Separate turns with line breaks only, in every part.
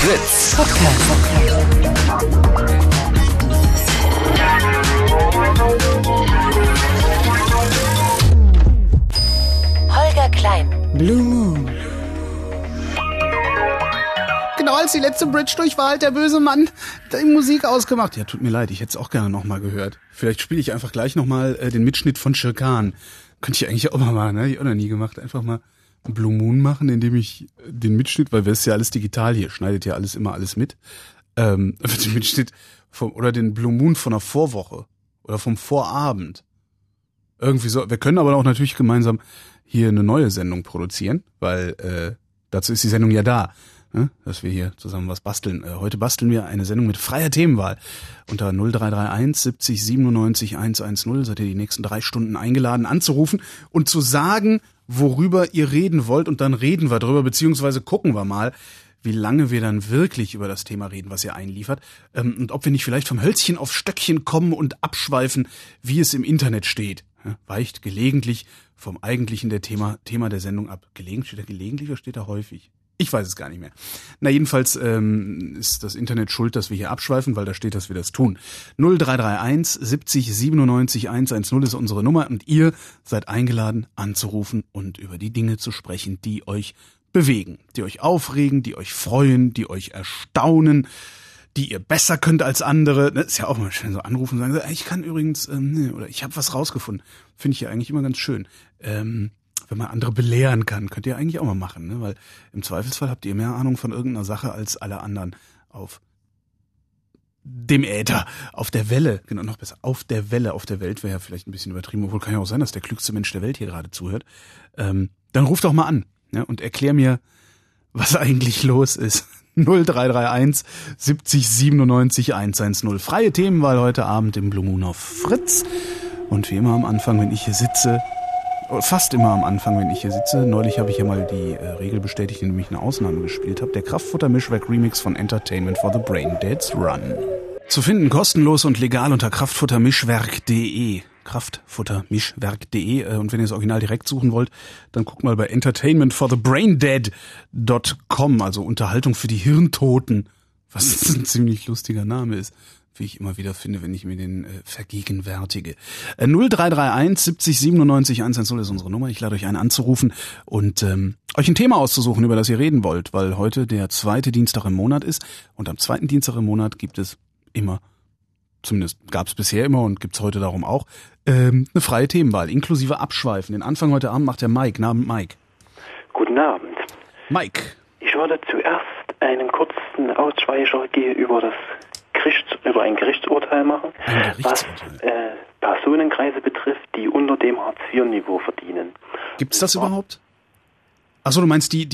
Fritz Podcast. Holger Klein.
Blue Moon. Genau als die letzte Bridge durch war, hat der böse Mann die Musik ausgemacht. Ja, tut mir leid, ich hätte es auch gerne nochmal gehört. Vielleicht spiele ich einfach gleich nochmal den Mitschnitt von Shere-Khan. Könnte ich eigentlich auch mal machen, ne? Ich auch noch nie gemacht. Einfach mal Blue Moon machen, indem ich den Mitschnitt, weil wir ist ja alles digital hier, schneidet ja alles mit. Den Mitschnitt oder den Blue Moon von der Vorwoche oder vom Vorabend. Irgendwie so. Wir können aber auch natürlich gemeinsam hier eine neue Sendung produzieren, weil dazu ist die Sendung ja da, ne? Dass wir hier zusammen was basteln. Heute basteln wir eine Sendung mit freier Themenwahl. Unter 0331 70 97 110 seid ihr die nächsten 3 Stunden eingeladen anzurufen und zu sagen, worüber ihr reden wollt, und dann reden wir drüber, beziehungsweise gucken wir mal, wie lange wir dann wirklich über das Thema reden, was ihr einliefert, und ob wir nicht vielleicht vom Hölzchen auf Stöckchen kommen und abschweifen, wie es im Internet steht. Weicht gelegentlich vom eigentlichen Thema der Sendung ab. Gelegentlich oder steht da häufig? Ich weiß es gar nicht mehr. Na, jedenfalls ist das Internet schuld, dass wir hier abschweifen, weil da steht, dass wir das tun. 0331 70 97 110 ist unsere Nummer und ihr seid eingeladen anzurufen und über die Dinge zu sprechen, die euch bewegen, die euch aufregen, die euch freuen, die euch erstaunen, die ihr besser könnt als andere. Das ist ja auch mal schön, so anrufen und sagen, ich kann übrigens, oder ich habe was rausgefunden. Finde ich ja eigentlich immer ganz schön. Wenn man andere belehren kann, könnt ihr eigentlich auch mal machen, ne? Weil im Zweifelsfall habt ihr mehr Ahnung von irgendeiner Sache als alle anderen auf dem Äther, auf der Welle, genau, noch besser, auf der Welle, auf der Welt wäre ja vielleicht ein bisschen übertrieben, obwohl kann ja auch sein, dass der klügste Mensch der Welt hier gerade zuhört. Dann ruft doch mal an, ne? Und erklär mir, was eigentlich los ist. 0331 70 97 110. Freie Themenwahl heute Abend im Blue Moon auf Fritz. Und wie immer am Anfang, wenn ich hier sitze, fast immer am Anfang, wenn ich hier sitze. Neulich habe ich ja mal die Regel bestätigt, indem ich eine Ausnahme gespielt habe. Der Kraftfutter-Mischwerk-Remix von Entertainment for the Braindead's Run. Zu finden kostenlos und legal unter kraftfuttermischwerk.de. Kraftfuttermischwerk.de. Und wenn ihr das Original direkt suchen wollt, dann guckt mal bei entertainmentforthebraindead.com. Also Unterhaltung für die Hirntoten. Was ein ziemlich lustiger Name ist. Wie ich immer wieder finde, wenn ich mir den vergegenwärtige. 0331 70 97 110 ist unsere Nummer. Ich lade euch ein anzurufen und euch ein Thema auszusuchen, über das ihr reden wollt, weil heute der 2. Dienstag im Monat ist und am 2. Dienstag im Monat gibt es immer, zumindest gab es bisher immer und gibt's heute darum auch, eine freie Themenwahl, inklusive Abschweifen. Den Anfang heute Abend macht der Mike. Guten Abend, Mike.
Guten Abend.
Mike.
Ich würde zuerst einen kurzen Ausschweicher über ein Gerichtsurteil machen, was Personenkreise betrifft, die unter dem Hartz-IV-Niveau verdienen.
Gibt's das überhaupt? Achso, du meinst die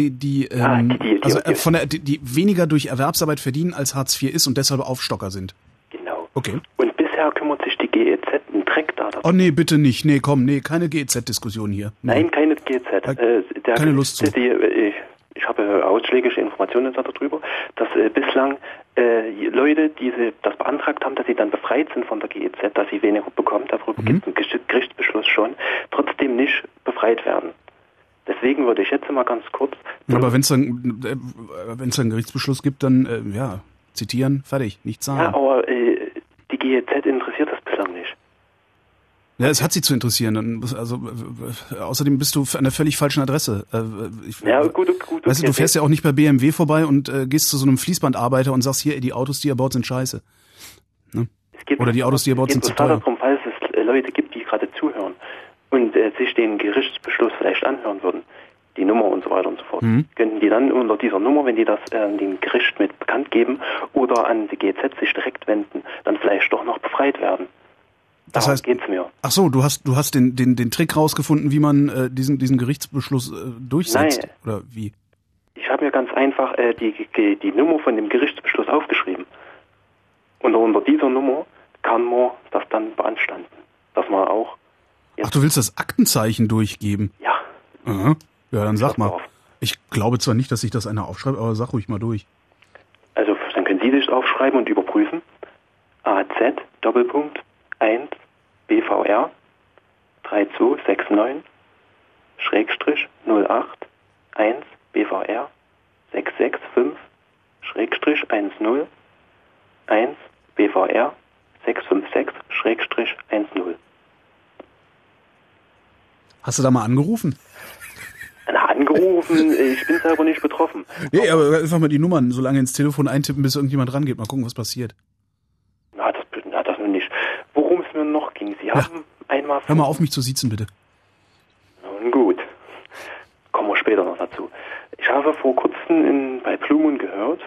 weniger durch Erwerbsarbeit verdienen als Hartz IV ist und deshalb Aufstocker sind.
Genau.
Okay.
Und bisher kümmert sich die GEZ einen Dreck darum.
Oh nee, bitte nicht. Nee, komm, nee, keine GEZ-Diskussion hier. Nee.
Nein, keine GEZ.
Keine Lust zu.
Ich habe ausschlägige Informationen darüber, dass bislang Leute, die das beantragt haben, dass sie dann befreit sind von der GEZ, dass sie weniger bekommen, darüber gibt es einen Gerichtsbeschluss schon, trotzdem nicht befreit werden. Deswegen würde ich jetzt mal ganz kurz...
Aber wenn es dann einen Gerichtsbeschluss gibt, dann, zitieren, fertig, nicht zahlen.
Ja, aber die GEZ interessiert das bislang nicht.
Ja, es hat sie zu interessieren. Also außerdem bist du an der völlig falschen Adresse.
Gut.
Weißt du, du fährst ja auch nicht bei BMW vorbei und gehst zu so einem Fließbandarbeiter und sagst, hier, die Autos, die ihr baut, sind scheiße. Ne? Oder die Autos, die ihr baut, sind zu teuer.
Darum, falls es Leute gibt, die gerade zuhören und sich den Gerichtsbeschluss vielleicht anhören würden, die Nummer und so weiter und so fort, könnten die dann unter dieser Nummer, wenn die das dem Gericht mit bekannt geben oder an die GEZ sich direkt wenden, dann vielleicht doch noch befreit werden.
Das heißt,
geht's mir.
Ach so, du hast den Trick rausgefunden, wie man diesen Gerichtsbeschluss durchsetzt.
Nein.
Oder wie?
Ich habe mir ganz einfach die Nummer von dem Gerichtsbeschluss aufgeschrieben. Und unter dieser Nummer kann man das dann beanstanden. Dass man auch...
Ach, du willst das Aktenzeichen durchgeben?
Ja.
Aha. Ja, dann sag mal. Ich glaube zwar nicht, dass sich das einer aufschreibt, aber sag ruhig mal durch.
Also, dann können Sie sich aufschreiben und überprüfen. AZ, Doppelpunkt, 1, BVR, 3269, Schrägstrich, 08, 1, BVR, 665, 10 1 BVR 656 10.
Hast du da mal angerufen?
Na, angerufen, ich bin selber nicht betroffen.
Nee, aber einfach mal die Nummern so lange ins Telefon eintippen, bis irgendjemand rangeht. Mal gucken, was passiert.
Na, das nun nicht. Worum es mir noch ging, Sie haben einmal...
Hör mal auf, mich zu siezen, bitte.
Nun gut, kommen wir später noch dazu. Ich habe vor kurzem bei Blue Moon gehört,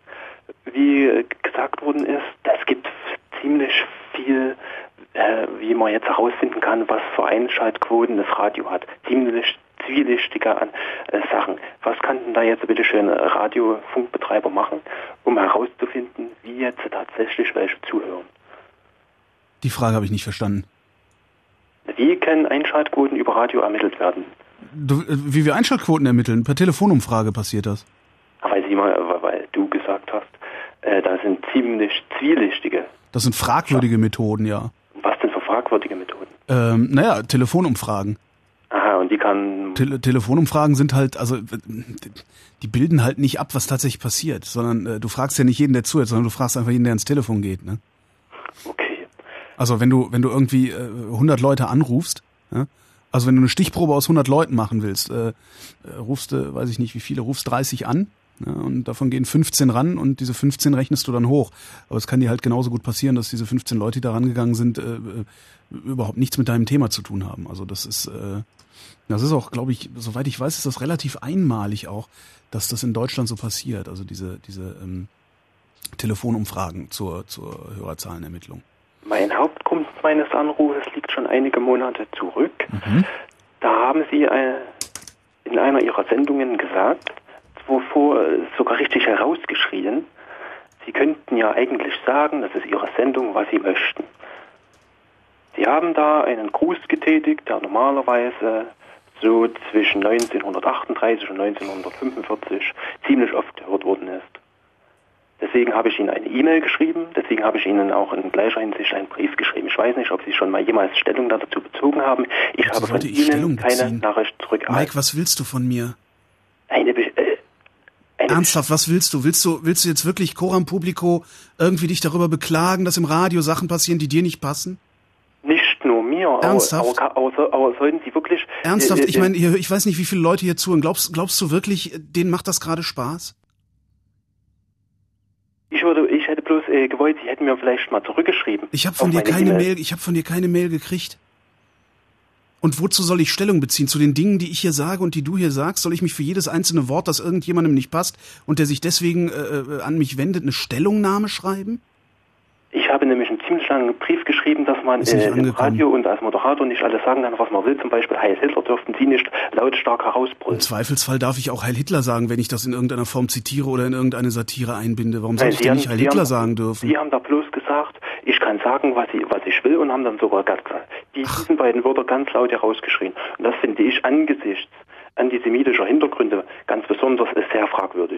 wie gesagt worden ist, es gibt ziemlich viel, wie man jetzt herausfinden kann, was für Einschaltquoten das Radio hat. Ziemlich zwielichtige Sachen. Was kann denn da jetzt bitte schön Radiofunkbetreiber machen, um herauszufinden, wie jetzt tatsächlich welche zuhören?
Die Frage habe ich nicht verstanden.
Wie können Einschaltquoten über Radio ermittelt werden?
Wie wir Einschaltquoten ermitteln? Per Telefonumfrage passiert das.
Weil du gesagt hast, da sind ziemlich zwielichtige.
Das sind fragwürdige Methoden, ja.
Was denn für fragwürdige Methoden?
Telefonumfragen.
Aha, und die kann...
Telefonumfragen sind halt, also die bilden halt nicht ab, was tatsächlich passiert, sondern du fragst ja nicht jeden, der zuhört, sondern du fragst einfach jeden, der ans Telefon geht, ne?
Okay.
Also wenn du irgendwie 100 Leute anrufst, ja? Also wenn du eine Stichprobe aus 100 Leuten machen willst, rufst du, weiß ich nicht wie viele, rufst 30 an, ja, und davon gehen 15 ran und diese 15 rechnest du dann hoch. Aber es kann dir halt genauso gut passieren, dass diese 15 Leute, die da rangegangen sind, überhaupt nichts mit deinem Thema zu tun haben. Also das ist auch, glaube ich, soweit ich weiß, ist das relativ einmalig auch, dass das in Deutschland so passiert. Also diese Telefonumfragen zur Hörerzahlenermittlung. Mein
Hauptgrund meines Anrufes liegt schon einige Monate zurück. Da haben Sie in einer Ihrer Sendungen gesagt, sogar richtig herausgeschrien, Sie könnten ja eigentlich sagen, das ist Ihre Sendung, was Sie möchten. Sie haben da einen Gruß getätigt, der normalerweise so zwischen 1938 und 1945 ziemlich oft gehört worden ist. Deswegen habe ich Ihnen eine E-Mail geschrieben, deswegen habe ich Ihnen auch in gleicher Hinsicht einen Brief geschrieben. Ich weiß nicht, ob Sie schon mal jemals Stellung dazu bezogen haben. Ich habe von Ihnen keine Nachricht zurück erhalten.
Mike, was willst du von mir? Ernsthaft, was willst du? Willst du jetzt wirklich coram publico irgendwie dich darüber beklagen, dass im Radio Sachen passieren, die dir nicht passen?
Nicht nur mir.
Ernsthaft?
Aber sollten Sie wirklich...
Ernsthaft? Ich meine, ich weiß nicht, wie viele Leute hier zuhören. Glaubst du wirklich, denen macht das gerade Spaß?
Ich hätte bloß gewollt, Sie hätten mir vielleicht mal zurückgeschrieben.
Ich habe von dir keine Mail gekriegt. Und wozu soll ich Stellung beziehen? Zu den Dingen, die ich hier sage und die du hier sagst? Soll ich mich für jedes einzelne Wort, das irgendjemandem nicht passt und der sich deswegen an mich wendet, eine Stellungnahme schreiben? Ich habe nämlich einen ziemlich langen Brief geschrieben, dass man im Radio und als Moderator nicht alles sagen kann, was man will. Zum Beispiel Heil Hitler dürften Sie nicht lautstark herausbrüllen. Im Zweifelsfall darf ich auch Heil Hitler sagen, wenn ich das in irgendeiner Form zitiere oder in irgendeine Satire einbinde. Warum soll ich denn nicht Heil Hitler sagen dürfen? Sie haben da bloß gesagt, ich kann sagen, was ich will, und haben dann sogar gesagt, diesen beiden Wörter ganz laut herausgeschrien. Und das finde ich angesichts antisemitischer Hintergründe ganz besonders sehr fragwürdig.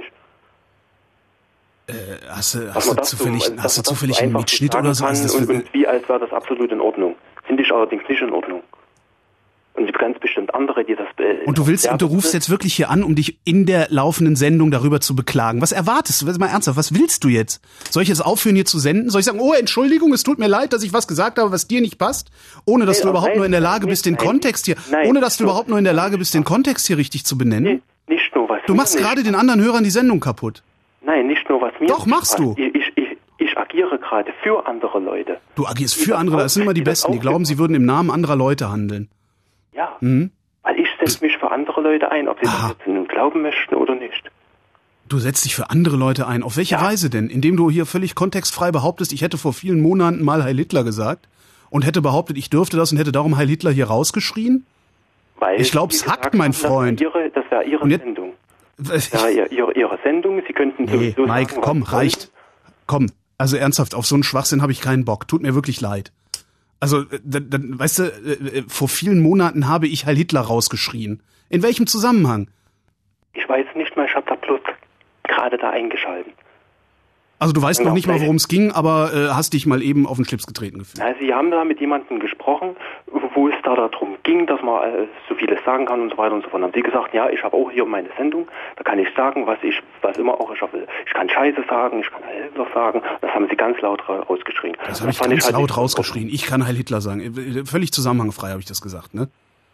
Hast du zufällig einen Mitschnitt oder so? Und wie, als wäre das absolut in Ordnung. Finde ich allerdings nicht in Ordnung. Und ganz bestimmt andere, die das... Und du rufst jetzt wirklich hier an, um dich in der laufenden Sendung darüber zu beklagen. Was erwartest du? Mal ernsthaft, was willst du jetzt? Soll ich jetzt aufhören, hier zu senden? Soll ich sagen, oh, Entschuldigung, es tut mir leid, dass ich was gesagt habe, was dir nicht passt? Ohne dass du überhaupt nur in der Lage bist, den Kontext hier... Ohne dass du überhaupt nur in der Lage bist, den Kontext hier richtig zu benennen? Nicht nur was... Du machst gerade den anderen Hörern die Sendung kaputt. Nein, nicht nur was mir... Doch, machst du. Ich agiere gerade für andere Leute. Du agierst für andere, das sind immer die Besten, die glauben, sie würden im Namen anderer Leute handeln. Ja, weil ich setze mich für andere Leute ein, ob sie das jetzt nun glauben möchten oder nicht. Du setzt dich für andere Leute ein. Auf welche Weise denn? Indem du hier völlig kontextfrei behauptest, ich hätte vor vielen Monaten mal Heil Hitler gesagt und hätte behauptet, ich dürfte das und hätte darum Heil Hitler hier rausgeschrien? Weil ich glaube, es hackt, mein Freund. Das wäre Ihre Sendung. Ja, ihre Sendung, Sie könnten sowieso Mike, sagen, komm, reicht. Komm, also ernsthaft, auf so einen Schwachsinn habe ich keinen Bock. Tut mir wirklich leid. Also, weißt du, vor vielen Monaten habe ich Heil Hitler rausgeschrien. In welchem Zusammenhang? Ich weiß nicht mehr, ich habe da bloß gerade eingeschaltet. Also du weißt
Genau,
noch nicht mal, worum es ging, aber hast dich mal eben auf den Schlips getreten gefühlt.
Ja, Sie haben da mit jemandem gesprochen, wo es da darum ging, dass man so vieles sagen kann und so weiter und so fort. Dann haben Sie gesagt, ja, ich habe auch hier meine Sendung, da kann ich sagen, was immer auch ich will. Ich kann Scheiße sagen, ich kann Heil Hitler sagen. Das haben Sie ganz laut rausgeschrien.
Das habe ich ganz laut rausgeschrien. Ich kann Heil Hitler sagen. Völlig zusammenhangfrei habe ich das gesagt, ne?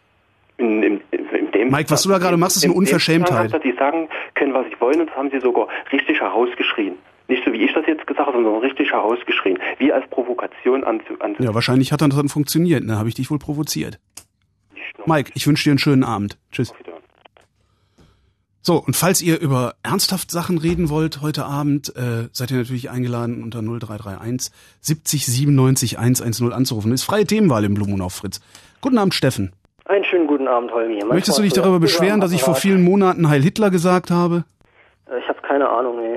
Mike, was du da gerade machst, ist eine Unverschämtheit.
Dass Sie sagen können, was Sie wollen, und das haben Sie sogar richtig herausgeschrien. Nicht so, wie ich das jetzt gesagt habe, sondern richtig herausgeschrien. Wie als Provokation
Ja, wahrscheinlich hat das dann funktioniert, ne? Habe ich dich wohl provoziert. Mike, ich wünsche dir einen schönen Abend. Tschüss. So, und falls ihr über ernsthaft Sachen reden wollt heute Abend, seid ihr natürlich eingeladen, unter 0331 70 97 110 anzurufen. Das ist freie Themenwahl im Blue Moon auf Fritz. Guten Abend, Steffen.
Einen schönen guten Abend, Holmi.
Möchtest du dich darüber beschweren, dass ich vor vielen Monaten Heil Hitler gesagt habe?
Ich habe keine Ahnung, nee.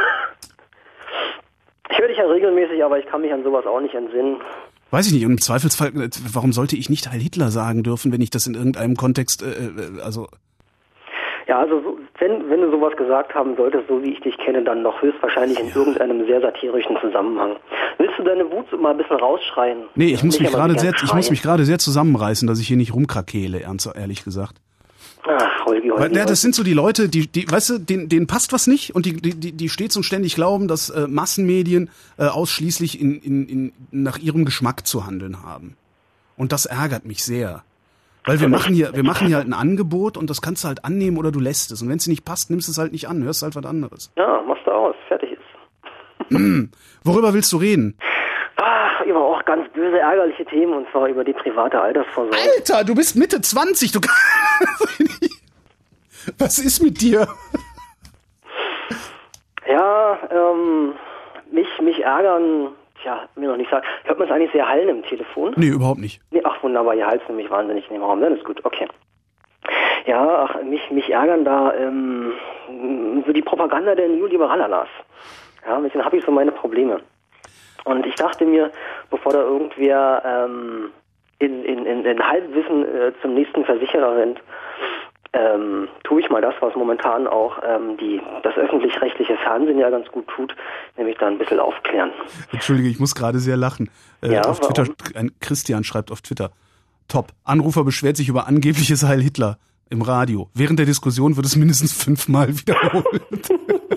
Ich höre dich ja regelmäßig, aber ich kann mich an sowas auch nicht entsinnen.
Weiß ich nicht. Und im Zweifelsfall, warum sollte ich nicht Heil Hitler sagen dürfen, wenn ich das in irgendeinem Kontext,
Ja, also wenn du sowas gesagt haben solltest, so wie ich dich kenne, dann doch höchstwahrscheinlich in irgendeinem sehr satirischen Zusammenhang. Willst du deine Wut mal ein bisschen rausschreien?
Nee, ich muss mich gerade sehr zusammenreißen, dass ich hier nicht rumkrakele, ehrlich gesagt.
Ach, Holgi.
Das sind so die Leute, die weißt du, denen passt was nicht und die stets und ständig glauben, dass Massenmedien ausschließlich nach ihrem Geschmack zu handeln haben. Und das ärgert mich sehr. Weil wir machen hier halt ein Angebot und das kannst du halt annehmen oder du lässt es. Und wenn es dir nicht passt, nimmst du es halt nicht an, hörst halt was anderes.
Ja, machst du aus, fertig ist.
Worüber willst du reden?
Über auch ganz böse, ärgerliche Themen, und zwar über die private Altersvorsorge.
Alter, du bist Mitte 20, du kannst nicht. Was ist mit dir?
Ja, mich ärgern, mir noch nicht sagen. Hört man es eigentlich sehr hallen im Telefon?
Nee, überhaupt nicht.
Nee, ach wunderbar, ihr halst nämlich wahnsinnig in dem Raum, dann ist gut, okay. Ja, mich ärgern da so die Propaganda der Neoliberalanas. Ja, mit denen habe ich so meine Probleme. Und ich dachte mir, bevor da irgendwer in Halbwissen zum nächsten Versicherer rennt, tue ich mal das, was momentan auch das öffentlich-rechtliche Fernsehen ja ganz gut tut, nämlich da ein bisschen aufklären.
Entschuldige, ich muss gerade sehr lachen. Auf Twitter, Christian schreibt auf Twitter, top, Anrufer beschwert sich über angebliches Heil Hitler im Radio. Während der Diskussion wird es mindestens 5-mal wiederholt.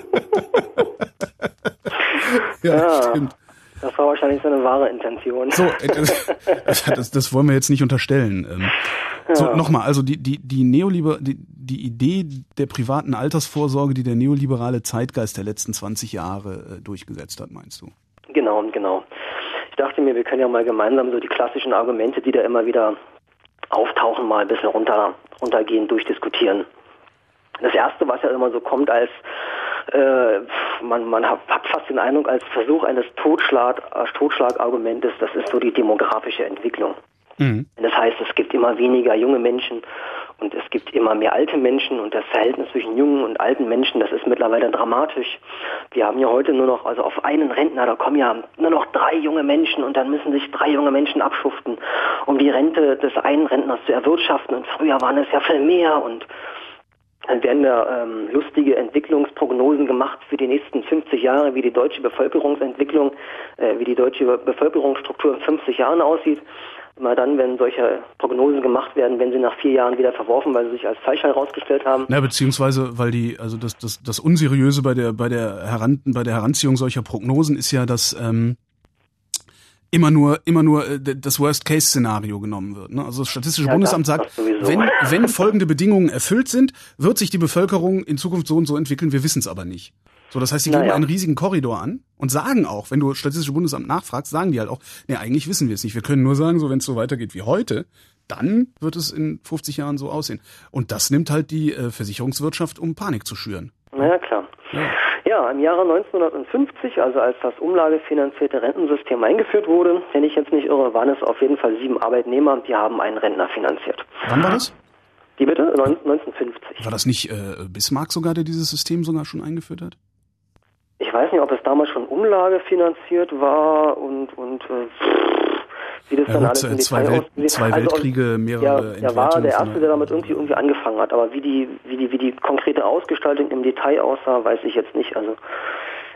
Ja, stimmt.
Das war wahrscheinlich so eine wahre Intention.
So, das wollen wir jetzt nicht unterstellen. So, nochmal, also die Idee der privaten Altersvorsorge, die der neoliberale Zeitgeist der letzten 20 Jahre durchgesetzt hat, meinst du?
Genau. Ich dachte mir, wir können ja mal gemeinsam so die klassischen Argumente, die da immer wieder auftauchen, mal ein bisschen runtergehen, durchdiskutieren. Das Erste, was ja immer so kommt als man hat fast den Eindruck, als Versuch eines Totschlagargumentes, das ist so die demografische Entwicklung. Mhm. Das heißt, es gibt immer weniger junge Menschen und es gibt immer mehr alte Menschen, und das Verhältnis zwischen jungen und alten Menschen, das ist mittlerweile dramatisch. Wir haben ja heute nur noch, also auf einen Rentner, da kommen ja nur noch 3 junge Menschen, und dann müssen sich 3 junge Menschen abschuften, um die Rente des einen Rentners zu erwirtschaften, und früher waren es ja viel mehr, und dann werden da lustige Entwicklungsprognosen gemacht für die nächsten 50 Jahre, wie die deutsche Bevölkerungsentwicklung, wie die deutsche Bevölkerungsstruktur in 50 Jahren aussieht. Immer dann, wenn solche Prognosen gemacht werden, werden sie nach 4 Jahren wieder verworfen, weil sie sich als falsch herausgestellt haben.
Na, beziehungsweise, weil das Unseriöse bei der Heranziehung solcher Prognosen ist ja, dass immer nur das Worst-Case-Szenario genommen wird. Ne? Also das Statistische Bundesamt sagt, wenn folgende Bedingungen erfüllt sind, wird sich die Bevölkerung in Zukunft so und so entwickeln, wir wissen es aber nicht. So, das heißt, die geben einen riesigen Korridor an und sagen auch, wenn du Statistische Bundesamt nachfragst, sagen die halt auch, eigentlich wissen wir es nicht. Wir können nur sagen, so wenn es so weitergeht wie heute, dann wird es in 50 Jahren so aussehen. Und das nimmt halt die Versicherungswirtschaft, um Panik zu schüren.
Ja, klar. Ja, im Jahre 1950, also als das umlagefinanzierte Rentensystem eingeführt wurde, wenn ich jetzt nicht irre, waren es auf jeden Fall 7 Arbeitnehmer, die haben einen Rentner finanziert.
Wann war das?
Wie bitte? 1950.
War das nicht Bismarck sogar, der dieses System sogar schon eingeführt hat?
Ich weiß nicht, ob es damals schon umlagefinanziert war und wie das dann alles im Detail aussieht.
Zwei Weltkriege, mehrere
Er war der Erste, der damit irgendwie angefangen hat. Aber wie die konkrete Ausgestaltung im Detail aussah, weiß ich jetzt nicht. Also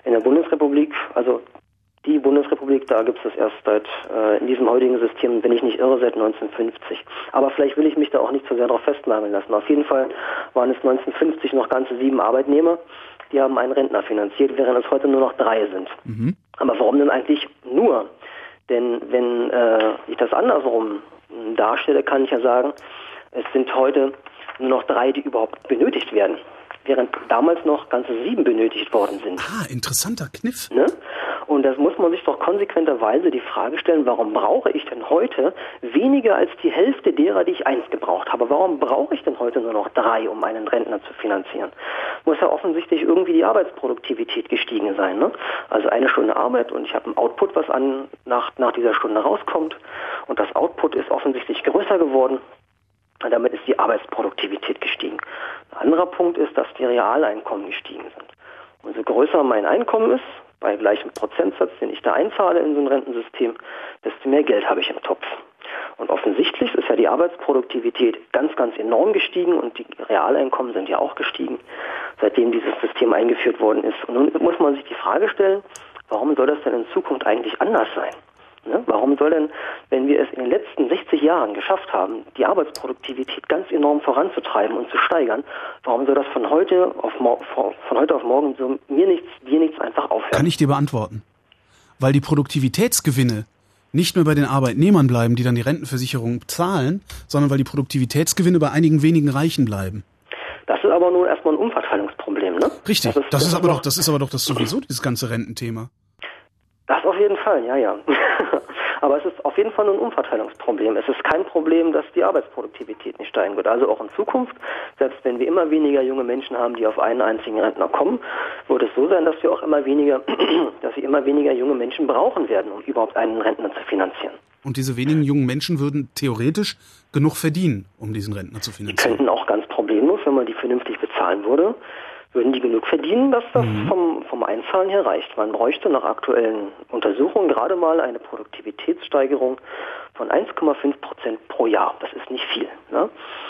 In der Bundesrepublik, also die Bundesrepublik, da gibt es das erst seit, in diesem heutigen System, wenn ich nicht irre, seit 1950. Aber vielleicht will ich mich da auch nicht so sehr darauf festnageln lassen. Auf jeden Fall waren es 1950 noch ganze 7 Arbeitnehmer, die haben einen Rentner finanziert, während es heute nur noch 3 sind. Mhm. Aber warum denn eigentlich nur? Denn wenn ich das andersrum darstelle, kann ich ja sagen, es sind heute nur noch 3, die überhaupt benötigt werden, während damals noch ganze 7 benötigt worden sind.
Ah, interessanter Kniff.
Ne? Und das muss man sich doch konsequenterweise die Frage stellen, warum brauche ich denn heute weniger als die Hälfte derer, die ich einst gebraucht habe? Warum brauche ich denn heute nur noch 3, um einen Rentner zu finanzieren? Muss ja offensichtlich irgendwie die Arbeitsproduktivität gestiegen sein. Ne? Also 1 Stunde Arbeit und ich habe ein Output, was nach dieser Stunde rauskommt. Und das Output ist offensichtlich größer geworden. Und damit ist die Arbeitsproduktivität gestiegen. Ein anderer Punkt ist, dass die Realeinkommen gestiegen sind. Umso größer mein Einkommen ist, bei gleichem Prozentsatz, den ich da einzahle in so ein Rentensystem, desto mehr Geld habe ich im Topf. Und offensichtlich ist ja die Arbeitsproduktivität ganz, ganz enorm gestiegen und die Realeinkommen sind ja auch gestiegen, seitdem dieses System eingeführt worden ist. Und nun muss man sich die Frage stellen, warum soll das denn in Zukunft eigentlich anders sein? Ne? Warum soll denn, wenn wir es in den letzten 60 Jahren geschafft haben, die Arbeitsproduktivität ganz enorm voranzutreiben und zu steigern, warum soll das von heute auf morgen so dir nichts einfach aufhören?
Kann ich dir beantworten. Weil die Produktivitätsgewinne nicht mehr bei den Arbeitnehmern bleiben, die dann die Rentenversicherung zahlen, sondern weil die Produktivitätsgewinne bei einigen wenigen Reichen bleiben.
Das ist aber nur erstmal ein Umverteilungsproblem, ne?
Richtig, das ist aber doch das sowieso, dieses ganze Rententhema.
Das auf jeden Fall, ja. Aber es ist auf jeden Fall ein Umverteilungsproblem. Es ist kein Problem, dass die Arbeitsproduktivität nicht steigen wird. Also auch in Zukunft, selbst wenn wir immer weniger junge Menschen haben, die auf einen einzigen Rentner kommen, wird es so sein, dass wir immer weniger junge Menschen brauchen werden, um überhaupt einen Rentner zu finanzieren.
Und diese wenigen jungen Menschen würden theoretisch genug verdienen, um diesen Rentner zu finanzieren?
Die könnten auch ganz problemlos, wenn man die vernünftig bezahlen würde, würden die genug verdienen, dass das vom Einzahlen her reicht. Man bräuchte nach aktuellen Untersuchungen gerade mal eine Produktivitätssteigerung von 1,5% pro Jahr. Das ist nicht viel. Ne?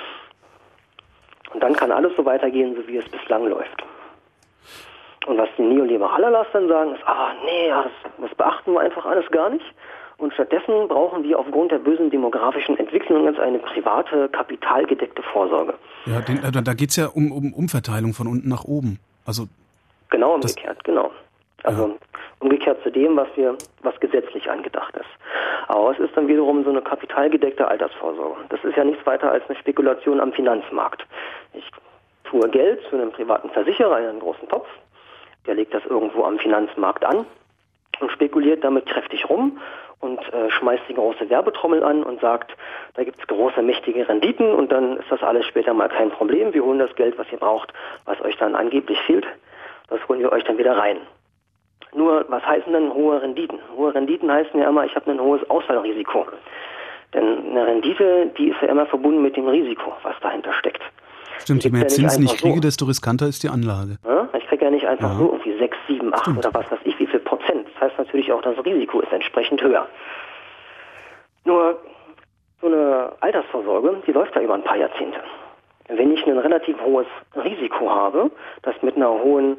Und dann kann alles so weitergehen, so wie es bislang läuft. Und was die Neoliberaler dann sagen, ist, das beachten wir einfach alles gar nicht. Und stattdessen brauchen wir aufgrund der bösen demografischen Entwicklung jetzt eine private, kapitalgedeckte Vorsorge.
Ja, da geht's ja um Umverteilung von unten nach oben. Also
genau umgekehrt, genau. Also umgekehrt zu dem, was gesetzlich angedacht ist. Aber es ist dann wiederum so eine kapitalgedeckte Altersvorsorge. Das ist ja nichts weiter als eine Spekulation am Finanzmarkt. Ich tue Geld zu einem privaten Versicherer in einen großen Topf, der legt das irgendwo am Finanzmarkt an und spekuliert damit kräftig rum und schmeißt die große Werbetrommel an und sagt, da gibt es große, mächtige Renditen und dann ist das alles später mal kein Problem. Wir holen das Geld, was ihr braucht, was euch dann angeblich fehlt, das holen wir euch dann wieder rein. Nur, was heißen denn hohe Renditen? Hohe Renditen heißen ja immer, ich habe ein hohes Ausfallrisiko. Denn eine Rendite, die ist ja immer verbunden mit dem Risiko, was dahinter steckt.
Stimmt, je mehr Zinsen ich kriege, desto riskanter ist die Anlage.
Ja, ich kriege ja nicht einfach so irgendwie 6, 7, 8 oder was weiß ich, wie viel Prozent. Das heißt natürlich auch, das Risiko ist entsprechend höher. Nur so eine Altersvorsorge, die läuft ja über ein paar Jahrzehnte. Wenn ich ein relativ hohes Risiko habe, das mit einer hohen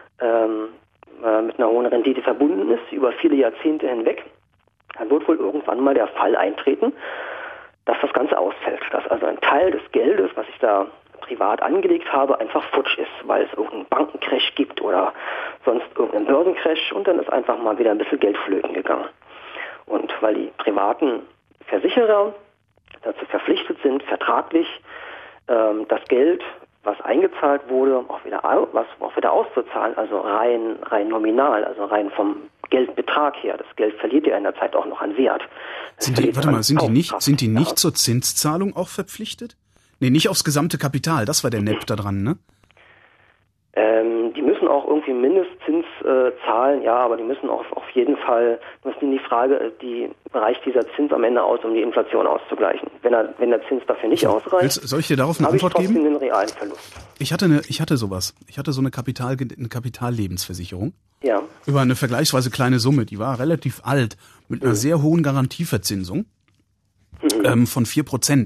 Rendite verbunden ist, über viele Jahrzehnte hinweg, dann wird wohl irgendwann mal der Fall eintreten, dass das Ganze ausfällt. Dass also ein Teil des Geldes, was ich da privat angelegt habe, einfach futsch ist, weil es irgendeinen Bankencrash gibt oder sonst irgendeinen Börsencrash und dann ist einfach mal wieder ein bisschen Geld flöten gegangen. Und weil die privaten Versicherer dazu verpflichtet sind, vertraglich das Geld, was eingezahlt wurde, auch wieder auszuzahlen, also rein nominal, also rein vom Geldbetrag her. Das Geld verliert ja in der Zeit auch noch an Wert.
Sind die nicht zur Zinszahlung auch verpflichtet? Nee, nicht aufs gesamte Kapital, das war der Nepp da dran, ne?
Die müssen auch irgendwie Mindestzins zahlen, ja, aber die müssen auch auf jeden Fall, die Frage, reicht dieser Zins am Ende aus, um die Inflation auszugleichen. Wenn der Zins dafür nicht ausreicht,
soll ich dir darauf eine Antwort geben?
Habe ich trotzdem einen realen Verlust. Ich
hatte sowas. Ich hatte so eine Kapitallebensversicherung.
Ja.
Über eine vergleichsweise kleine Summe, die war relativ alt, mit einer sehr hohen Garantieverzinsung von 4%.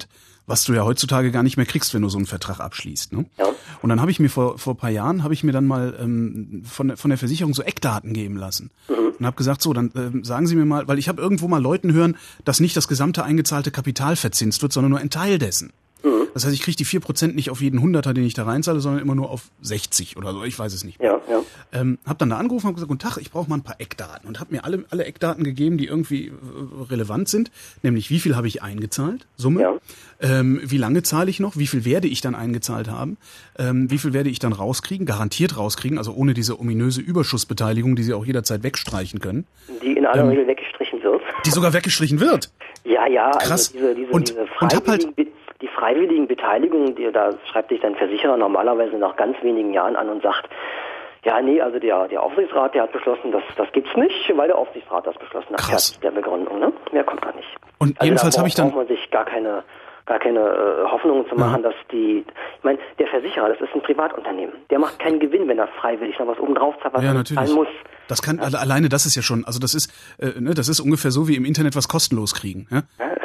Was du ja heutzutage gar nicht mehr kriegst, wenn du so einen Vertrag abschließt. Ne?
Ja.
Und dann habe ich mir vor ein paar Jahren, habe ich mir dann mal von der Versicherung so Eckdaten geben lassen. Und habe gesagt, so, dann sagen Sie mir mal, weil ich habe irgendwo mal Leuten hören, dass nicht das gesamte eingezahlte Kapital verzinst wird, sondern nur ein Teil dessen. Das heißt, ich kriege die 4% nicht auf jeden 100er, den ich da reinzahle, sondern immer nur auf 60 oder so, ich weiß es nicht mehr.
Ja.
Hab dann da angerufen und gesagt, guten Tag, ich brauche mal ein paar Eckdaten. Und habe mir alle Eckdaten gegeben, die irgendwie relevant sind. Nämlich, wie viel habe ich eingezahlt, Summe.
Ja.
Wie lange zahle ich noch, wie viel werde ich dann eingezahlt haben, wie viel werde ich dann rauskriegen, garantiert rauskriegen, also ohne diese ominöse Überschussbeteiligung, die Sie auch jederzeit wegstreichen können.
Die in aller Regel weggestrichen wird.
Die sogar weggestrichen wird.
Ja,
Krass.
also diese die freiwilligen Beteiligungen, da schreibt sich dein Versicherer normalerweise nach ganz wenigen Jahren an und sagt, ja, nee, also der Aufsichtsrat, der hat beschlossen, das gibt's nicht, weil der Aufsichtsrat das beschlossen hat.
Krass.
Der Begründung, ne? Mehr kommt da nicht.
Und
also
jedenfalls habe ich dann...
braucht man sich gar keine Hoffnungen zu machen, dass ich meine, der Versicherer, das ist ein Privatunternehmen. Der macht keinen Gewinn, wenn er freiwillig noch was oben drauf zahlt, was er zahlen muss.
Das kann, alleine das ist ja schon, also das ist ungefähr so wie im Internet was kostenlos kriegen. Ja?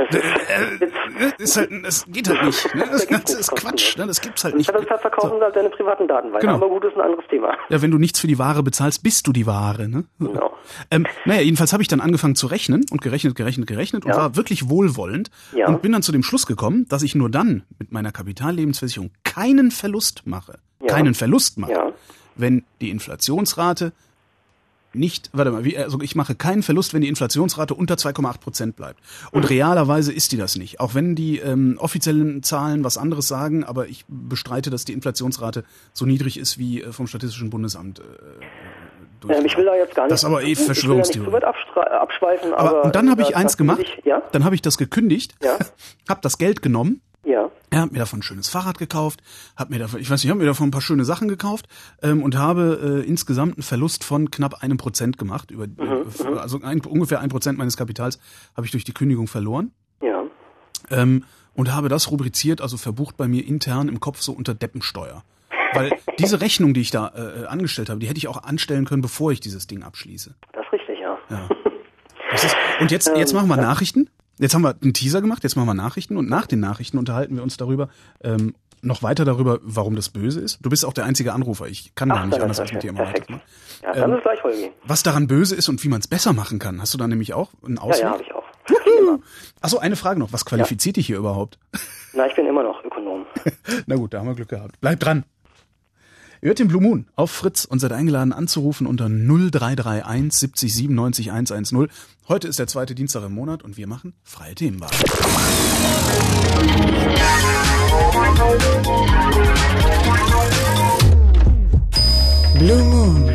Das geht halt nicht. Ne? Das ist Quatsch, ne? Das gibt's halt nicht.
Das verkaufen halt deine privaten Daten weiter,
genau.
Aber gut, das ist ein anderes Thema.
Ja, wenn du nichts für die Ware bezahlst, bist du die Ware. Ne?
Genau.
Jedenfalls habe ich dann angefangen zu rechnen und gerechnet und war wirklich wohlwollend und bin dann zu dem Schluss gekommen, dass ich nur dann mit meiner Kapitallebensversicherung keinen Verlust mache, wenn die Inflationsrate ich mache keinen Verlust, wenn die Inflationsrate unter 2,8% bleibt. Und realerweise ist die das nicht. Auch wenn die offiziellen Zahlen was anderes sagen, aber ich bestreite, dass die Inflationsrate so niedrig ist wie vom Statistischen Bundesamt.
Ich will da jetzt gar nicht.
Das ist aber Verschwörungstheorie.
Ich will da nicht so weit abschweifen.
Und dann habe ich eins gemacht. Dann habe ich das gekündigt.
Ja.
Habe das Geld genommen.
Ja.
Hab mir davon ein schönes Fahrrad gekauft, hab mir davon ein paar schöne Sachen gekauft und habe insgesamt einen Verlust von knapp 1% gemacht. Also ungefähr 1% meines Kapitals habe ich durch die Kündigung verloren.
Ja.
Und habe das rubriziert, also verbucht bei mir intern im Kopf so unter Deppensteuer. Weil diese Rechnung, die ich da angestellt habe, die hätte ich auch anstellen können, bevor ich dieses Ding abschließe.
Das ist richtig, ja.
Und jetzt machen wir Nachrichten. Jetzt haben wir einen Teaser gemacht, jetzt machen wir Nachrichten und nach den Nachrichten unterhalten wir uns darüber, noch weiter darüber, warum das böse ist. Du bist auch der einzige Anrufer, ich kann gar nicht anders als mit dir immer weitermachen.
Ja, dann ist gleich Holgi.
Was daran böse ist und wie man es besser machen kann, hast du da nämlich auch einen Ausweg?
Ja, habe ich auch.
Achso, eine Frage noch, was qualifiziert dich hier überhaupt?
Na, ich bin immer noch Ökonom.
Na gut, da haben wir Glück gehabt. Bleib dran. Ihr hört den Blue Moon auf Fritz und seid eingeladen anzurufen unter 0331 70 97 110. Heute ist der zweite Dienstag im Monat und wir machen freie Themenwahl.
Blue Moon.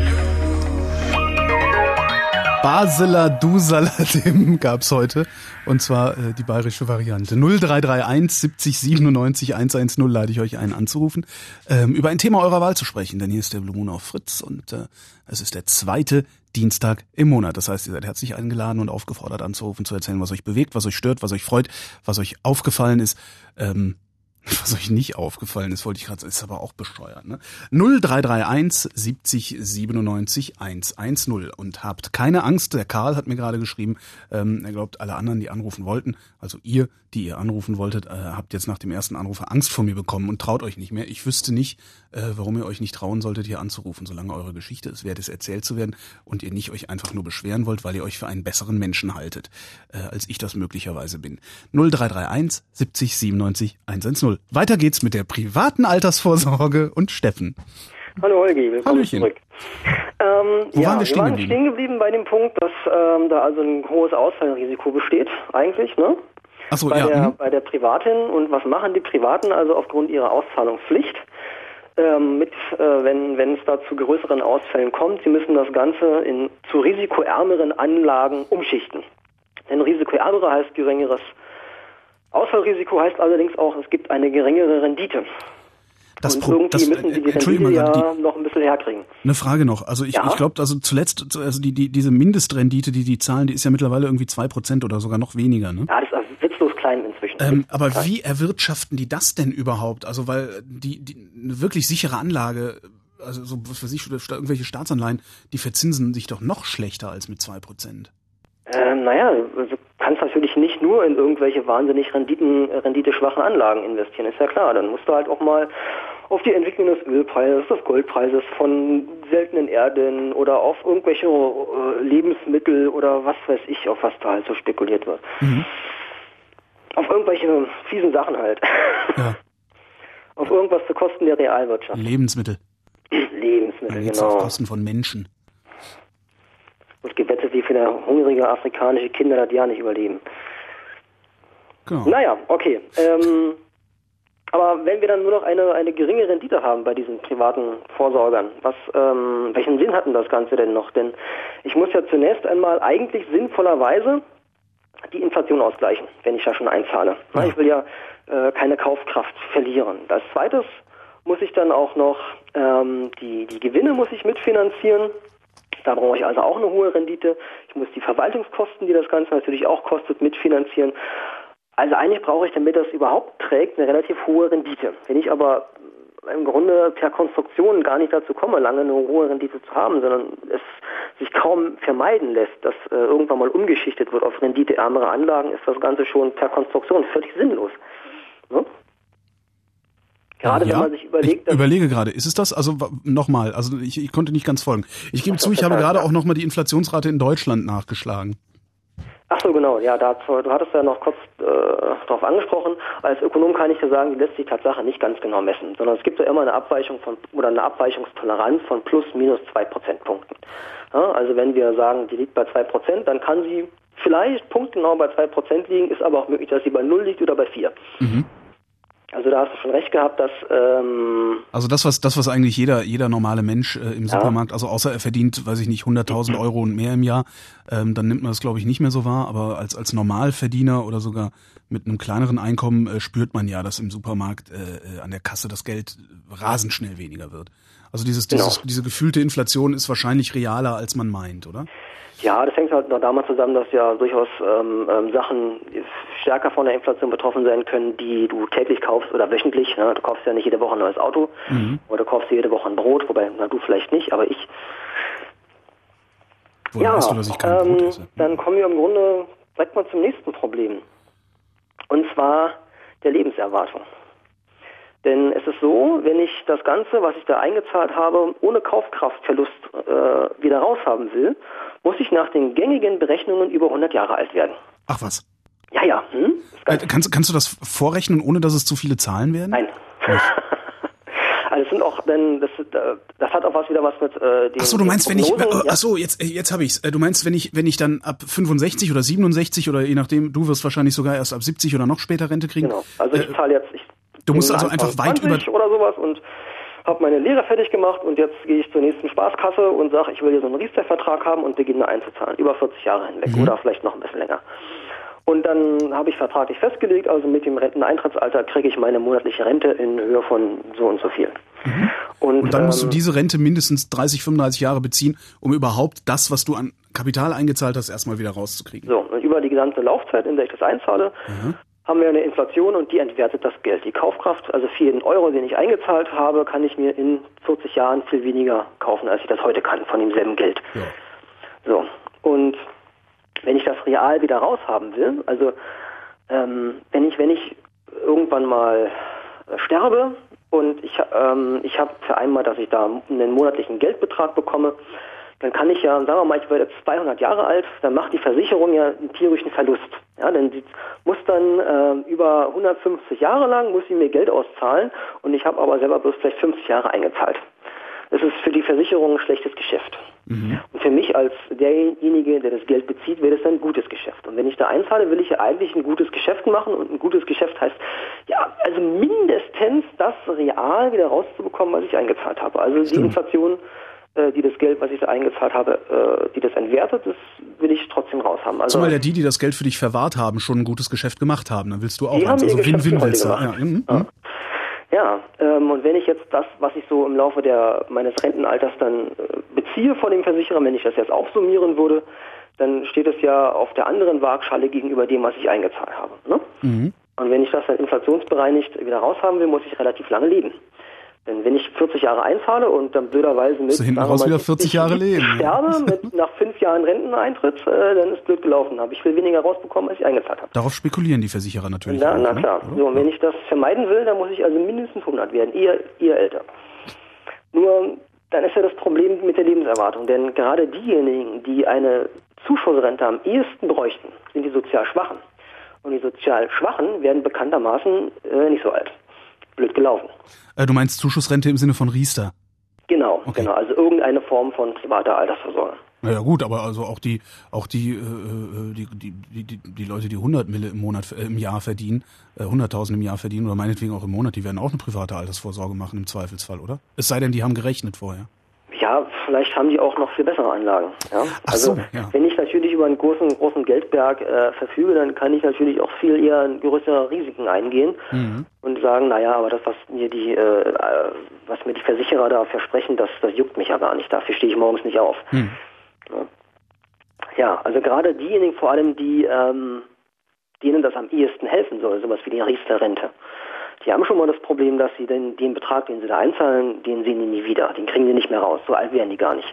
Basler Dusaladim gab's heute. Und zwar die bayerische Variante. 0331 70 97 110 lade ich euch ein anzurufen, über ein Thema eurer Wahl zu sprechen. Denn hier ist der Blue Moon auf Fritz und es ist der zweite Dienstag im Monat. Das heißt, ihr seid herzlich eingeladen und aufgefordert anzurufen, zu erzählen, was euch bewegt, was euch stört, was euch freut, was euch aufgefallen ist. Was euch nicht aufgefallen ist, wollte ich gerade sagen, ist aber auch bescheuert, ne? 0331 70 97 110 und habt keine Angst, der Karl hat mir gerade geschrieben, er glaubt, alle anderen, die anrufen wollten, also ihr, die ihr anrufen wolltet, habt jetzt nach dem ersten Anrufer Angst vor mir bekommen und traut euch nicht mehr. Ich wüsste nicht, warum ihr euch nicht trauen solltet, hier anzurufen, solange eure Geschichte es wert ist, erzählt zu werden und ihr nicht euch einfach nur beschweren wollt, weil ihr euch für einen besseren Menschen haltet, als ich das möglicherweise bin. 0331 70 97 110. Weiter geht's mit der privaten Altersvorsorge und Steffen.
Hallo Holgi, willkommen zurück.
Wo waren wir stehen
geblieben bei dem Punkt, dass da also ein hohes Ausfallrisiko besteht, eigentlich, ne?
Ach so,
bei der Privatin. Und was machen die Privaten also aufgrund ihrer Auszahlungspflicht? Wenn es da zu größeren Ausfällen kommt, sie müssen das Ganze zu risikoärmeren Anlagen umschichten. Denn risikoärmere heißt geringeres Ausfallrisiko, heißt allerdings auch, es gibt eine geringere Rendite. Müssen sie die Rendite noch ein bisschen herkriegen.
Eine Frage noch. Also ich glaube, also zuletzt, diese Mindestrendite, die zahlen, die ist ja mittlerweile irgendwie 2% oder sogar noch weniger, ne?
Ja, das ist witzlos klein inzwischen.
Aber wie erwirtschaften die das denn überhaupt? Also weil die eine wirklich sichere Anlage, also so was weiß ich, irgendwelche Staatsanleihen, die verzinsen sich doch noch schlechter als mit 2%.
Du kannst das natürlich nicht nur in irgendwelche wahnsinnig renditeschwachen Anlagen investieren, ist ja klar. Dann musst du halt auch mal auf die Entwicklung des Ölpreises, des Goldpreises, von seltenen Erden oder auf irgendwelche Lebensmittel oder was weiß ich, auf was da halt so spekuliert wird. Mhm. Auf irgendwelche fiesen Sachen halt. Ja. Auf irgendwas zu Kosten der Realwirtschaft.
Lebensmittel,
genau.
Auf Kosten von Menschen.
Und gewettet, wie viele hungrige afrikanische Kinder das Jahr nicht überleben. Genau. Naja, okay. Aber wenn wir dann nur noch eine geringe Rendite haben bei diesen privaten Vorsorgern, welchen Sinn hat denn das Ganze denn noch? Denn ich muss ja zunächst einmal eigentlich sinnvollerweise die Inflation ausgleichen, wenn ich ja schon einzahle. Ja. Ich will ja keine Kaufkraft verlieren. Als zweites muss ich dann auch noch die Gewinne muss ich mitfinanzieren. Da brauche ich also auch eine hohe Rendite. Ich muss die Verwaltungskosten, die das Ganze natürlich auch kostet, mitfinanzieren. Also eigentlich brauche ich, damit das überhaupt trägt, eine relativ hohe Rendite. Wenn ich aber im Grunde per Konstruktion gar nicht dazu komme, lange eine hohe Rendite zu haben, sondern es sich kaum vermeiden lässt, dass irgendwann mal umgeschichtet wird auf renditeärmere Anlagen, ist das Ganze schon per Konstruktion völlig sinnlos. Ne? Gerade wenn man sich überlegt...
Ich überlege gerade, ist es das? Also nochmal, also ich konnte nicht ganz folgen. Ich gebe zu, ich habe gerade auch nochmal die Inflationsrate in Deutschland nachgeschlagen.
Ach so, genau. Ja, du hattest ja noch kurz darauf angesprochen. Als Ökonom kann ich dir sagen, die lässt sich Tatsache nicht ganz genau messen, sondern es gibt ja immer eine Abweichung eine Abweichungstoleranz von plus minus 2 Prozentpunkten. Ja, also wenn wir sagen, die liegt bei 2%, dann kann sie vielleicht punktgenau bei 2% liegen, ist aber auch möglich, dass sie bei 0 liegt oder bei 4. Mhm. Also da hast du schon recht gehabt, dass...
also das, was eigentlich jeder normale Mensch im Supermarkt, also außer er verdient, weiß ich nicht, 100.000 Euro und mehr im Jahr, dann nimmt man das, glaube ich, nicht mehr so wahr. Aber als Normalverdiener oder sogar mit einem kleineren Einkommen spürt man ja, dass im Supermarkt an der Kasse das Geld rasend schnell weniger wird. Also diese gefühlte Inflation ist wahrscheinlich realer, als man meint, oder?
Ja, das hängt halt noch damit zusammen, dass ja durchaus Sachen stärker von der Inflation betroffen sein können, die du täglich kaufst oder wöchentlich. Ne? Du kaufst ja nicht jede Woche ein neues Auto oder du kaufst jede Woche ein Brot, wobei, du vielleicht nicht, aber ich.
Woher weißt du, dass ich kein Brot esse?
Dann kommen wir im Grunde direkt mal zum nächsten Problem. Und zwar der Lebenserwartung. Denn es ist so, wenn ich das Ganze, was ich da eingezahlt habe, ohne Kaufkraftverlust wieder raushaben will, muss ich nach den gängigen Berechnungen über 100 Jahre alt werden.
Ach was?
Ja.
Kannst du das vorrechnen, ohne dass es zu viele Zahlen werden?
Nein. Also es sind auch, das hat auch wieder was mit den...
Achso, du meinst, jetzt habe ich's. Du meinst, wenn ich dann ab 65 oder 67 oder je nachdem, du wirst wahrscheinlich sogar erst ab 70 oder noch später Rente kriegen?
Genau, also ich zahle jetzt...
Du musst also einfach weit über...
oder sowas und habe meine Lehre fertig gemacht und jetzt gehe ich zur nächsten Spaßkasse und sage, ich will hier so einen Riester-Vertrag haben und beginne einzuzahlen, über 40 Jahre hinweg oder vielleicht noch ein bisschen länger. Und dann habe ich vertraglich festgelegt, also mit dem Renteneintrittsalter kriege ich meine monatliche Rente in Höhe von so und so viel.
Mhm. Und dann musst du diese Rente mindestens 30, 35 Jahre beziehen, um überhaupt das, was du an Kapital eingezahlt hast, erstmal wieder rauszukriegen.
So, und über die gesamte Laufzeit, in der ich das einzahle, haben wir eine Inflation und die entwertet das Geld. Die Kaufkraft, also für jeden Euro, den ich eingezahlt habe, kann ich mir in 40 Jahren viel weniger kaufen, als ich das heute kann, von demselben Geld. Ja. So, und wenn ich das real wieder raushaben will, also wenn ich irgendwann mal sterbe und ich habe für einmal, dass ich da einen monatlichen Geldbetrag bekomme, dann kann ich ja, sagen wir mal, ich werde jetzt 200 Jahre alt, dann macht die Versicherung ja einen tierischen Verlust. Ja, denn sie muss dann über 150 Jahre lang, muss sie mir Geld auszahlen und ich habe aber selber bloß vielleicht 50 Jahre eingezahlt. Das ist für die Versicherung ein schlechtes Geschäft. Mhm. Und für mich als derjenige, der das Geld bezieht, wäre das ein gutes Geschäft. Und wenn ich da einzahle, will ich ja eigentlich ein gutes Geschäft machen und ein gutes Geschäft heißt, ja, also mindestens das real wieder rauszubekommen, was ich eingezahlt habe. Also die Inflation, die das Geld, was ich da eingezahlt habe, die das entwertet, das will ich trotzdem raushaben. Also,
zumal ja die das Geld für dich verwahrt haben, schon ein gutes Geschäft gemacht haben. Dann willst du auch
eins. Also
Win-Win willst du.
Ja, und wenn ich jetzt das, was ich so im Laufe meines Rentenalters dann beziehe von dem Versicherer, wenn ich das jetzt aufsummieren würde, dann steht es ja auf der anderen Waagschale gegenüber dem, was ich eingezahlt habe. Ne? Mhm. Und wenn ich das dann inflationsbereinigt wieder raushaben will, muss ich relativ lange leben. Denn wenn ich 40 Jahre einzahle und dann blöderweise mit
hinten raus wieder 40 Jahre leben.
sterbe, nach 5 Jahren Renteneintritt, dann ist blöd gelaufen. Habe ich viel weniger rausbekommen, als ich eingezahlt habe.
Darauf spekulieren die Versicherer natürlich.
Na,
auch,
na klar.
Ne?
So, und wenn ich das vermeiden will, dann muss ich also mindestens 100 werden, eher älter. Nur, dann ist ja das Problem mit der Lebenserwartung. Denn gerade diejenigen, die eine Zuschussrente am ehesten bräuchten, sind die sozial Schwachen. Und die sozial Schwachen werden bekanntermaßen nicht so alt. Blöd gelaufen.
Du meinst Zuschussrente im Sinne von Riester?
Genau,
okay.
genau. Also irgendeine Form von privater Altersvorsorge.
Naja gut, aber also auch die Leute, die 100 Mille im Jahr verdienen, 100.000 im Jahr verdienen oder meinetwegen auch im Monat, die werden auch eine private Altersvorsorge machen im Zweifelsfall, oder? Es sei denn, die haben gerechnet vorher.
Ja, vielleicht haben die auch noch viel bessere Anlagen. Ja?
Ach
also,
so, ja.
wenn ich natürlich über einen großen Geldberg verfüge, dann kann ich natürlich auch viel eher größere Risiken eingehen und sagen, naja, aber das, was mir die Versicherer da versprechen, das juckt mich ja gar nicht. Dafür stehe ich morgens nicht auf. Ja, also gerade diejenigen vor allem, denen das am ehesten helfen soll, sowas wie die Riester-Rente. Die haben schon mal das Problem, dass sie den Betrag, den sie da einzahlen, den sehen die nie wieder. Den kriegen sie nicht mehr raus. So alt werden die gar nicht.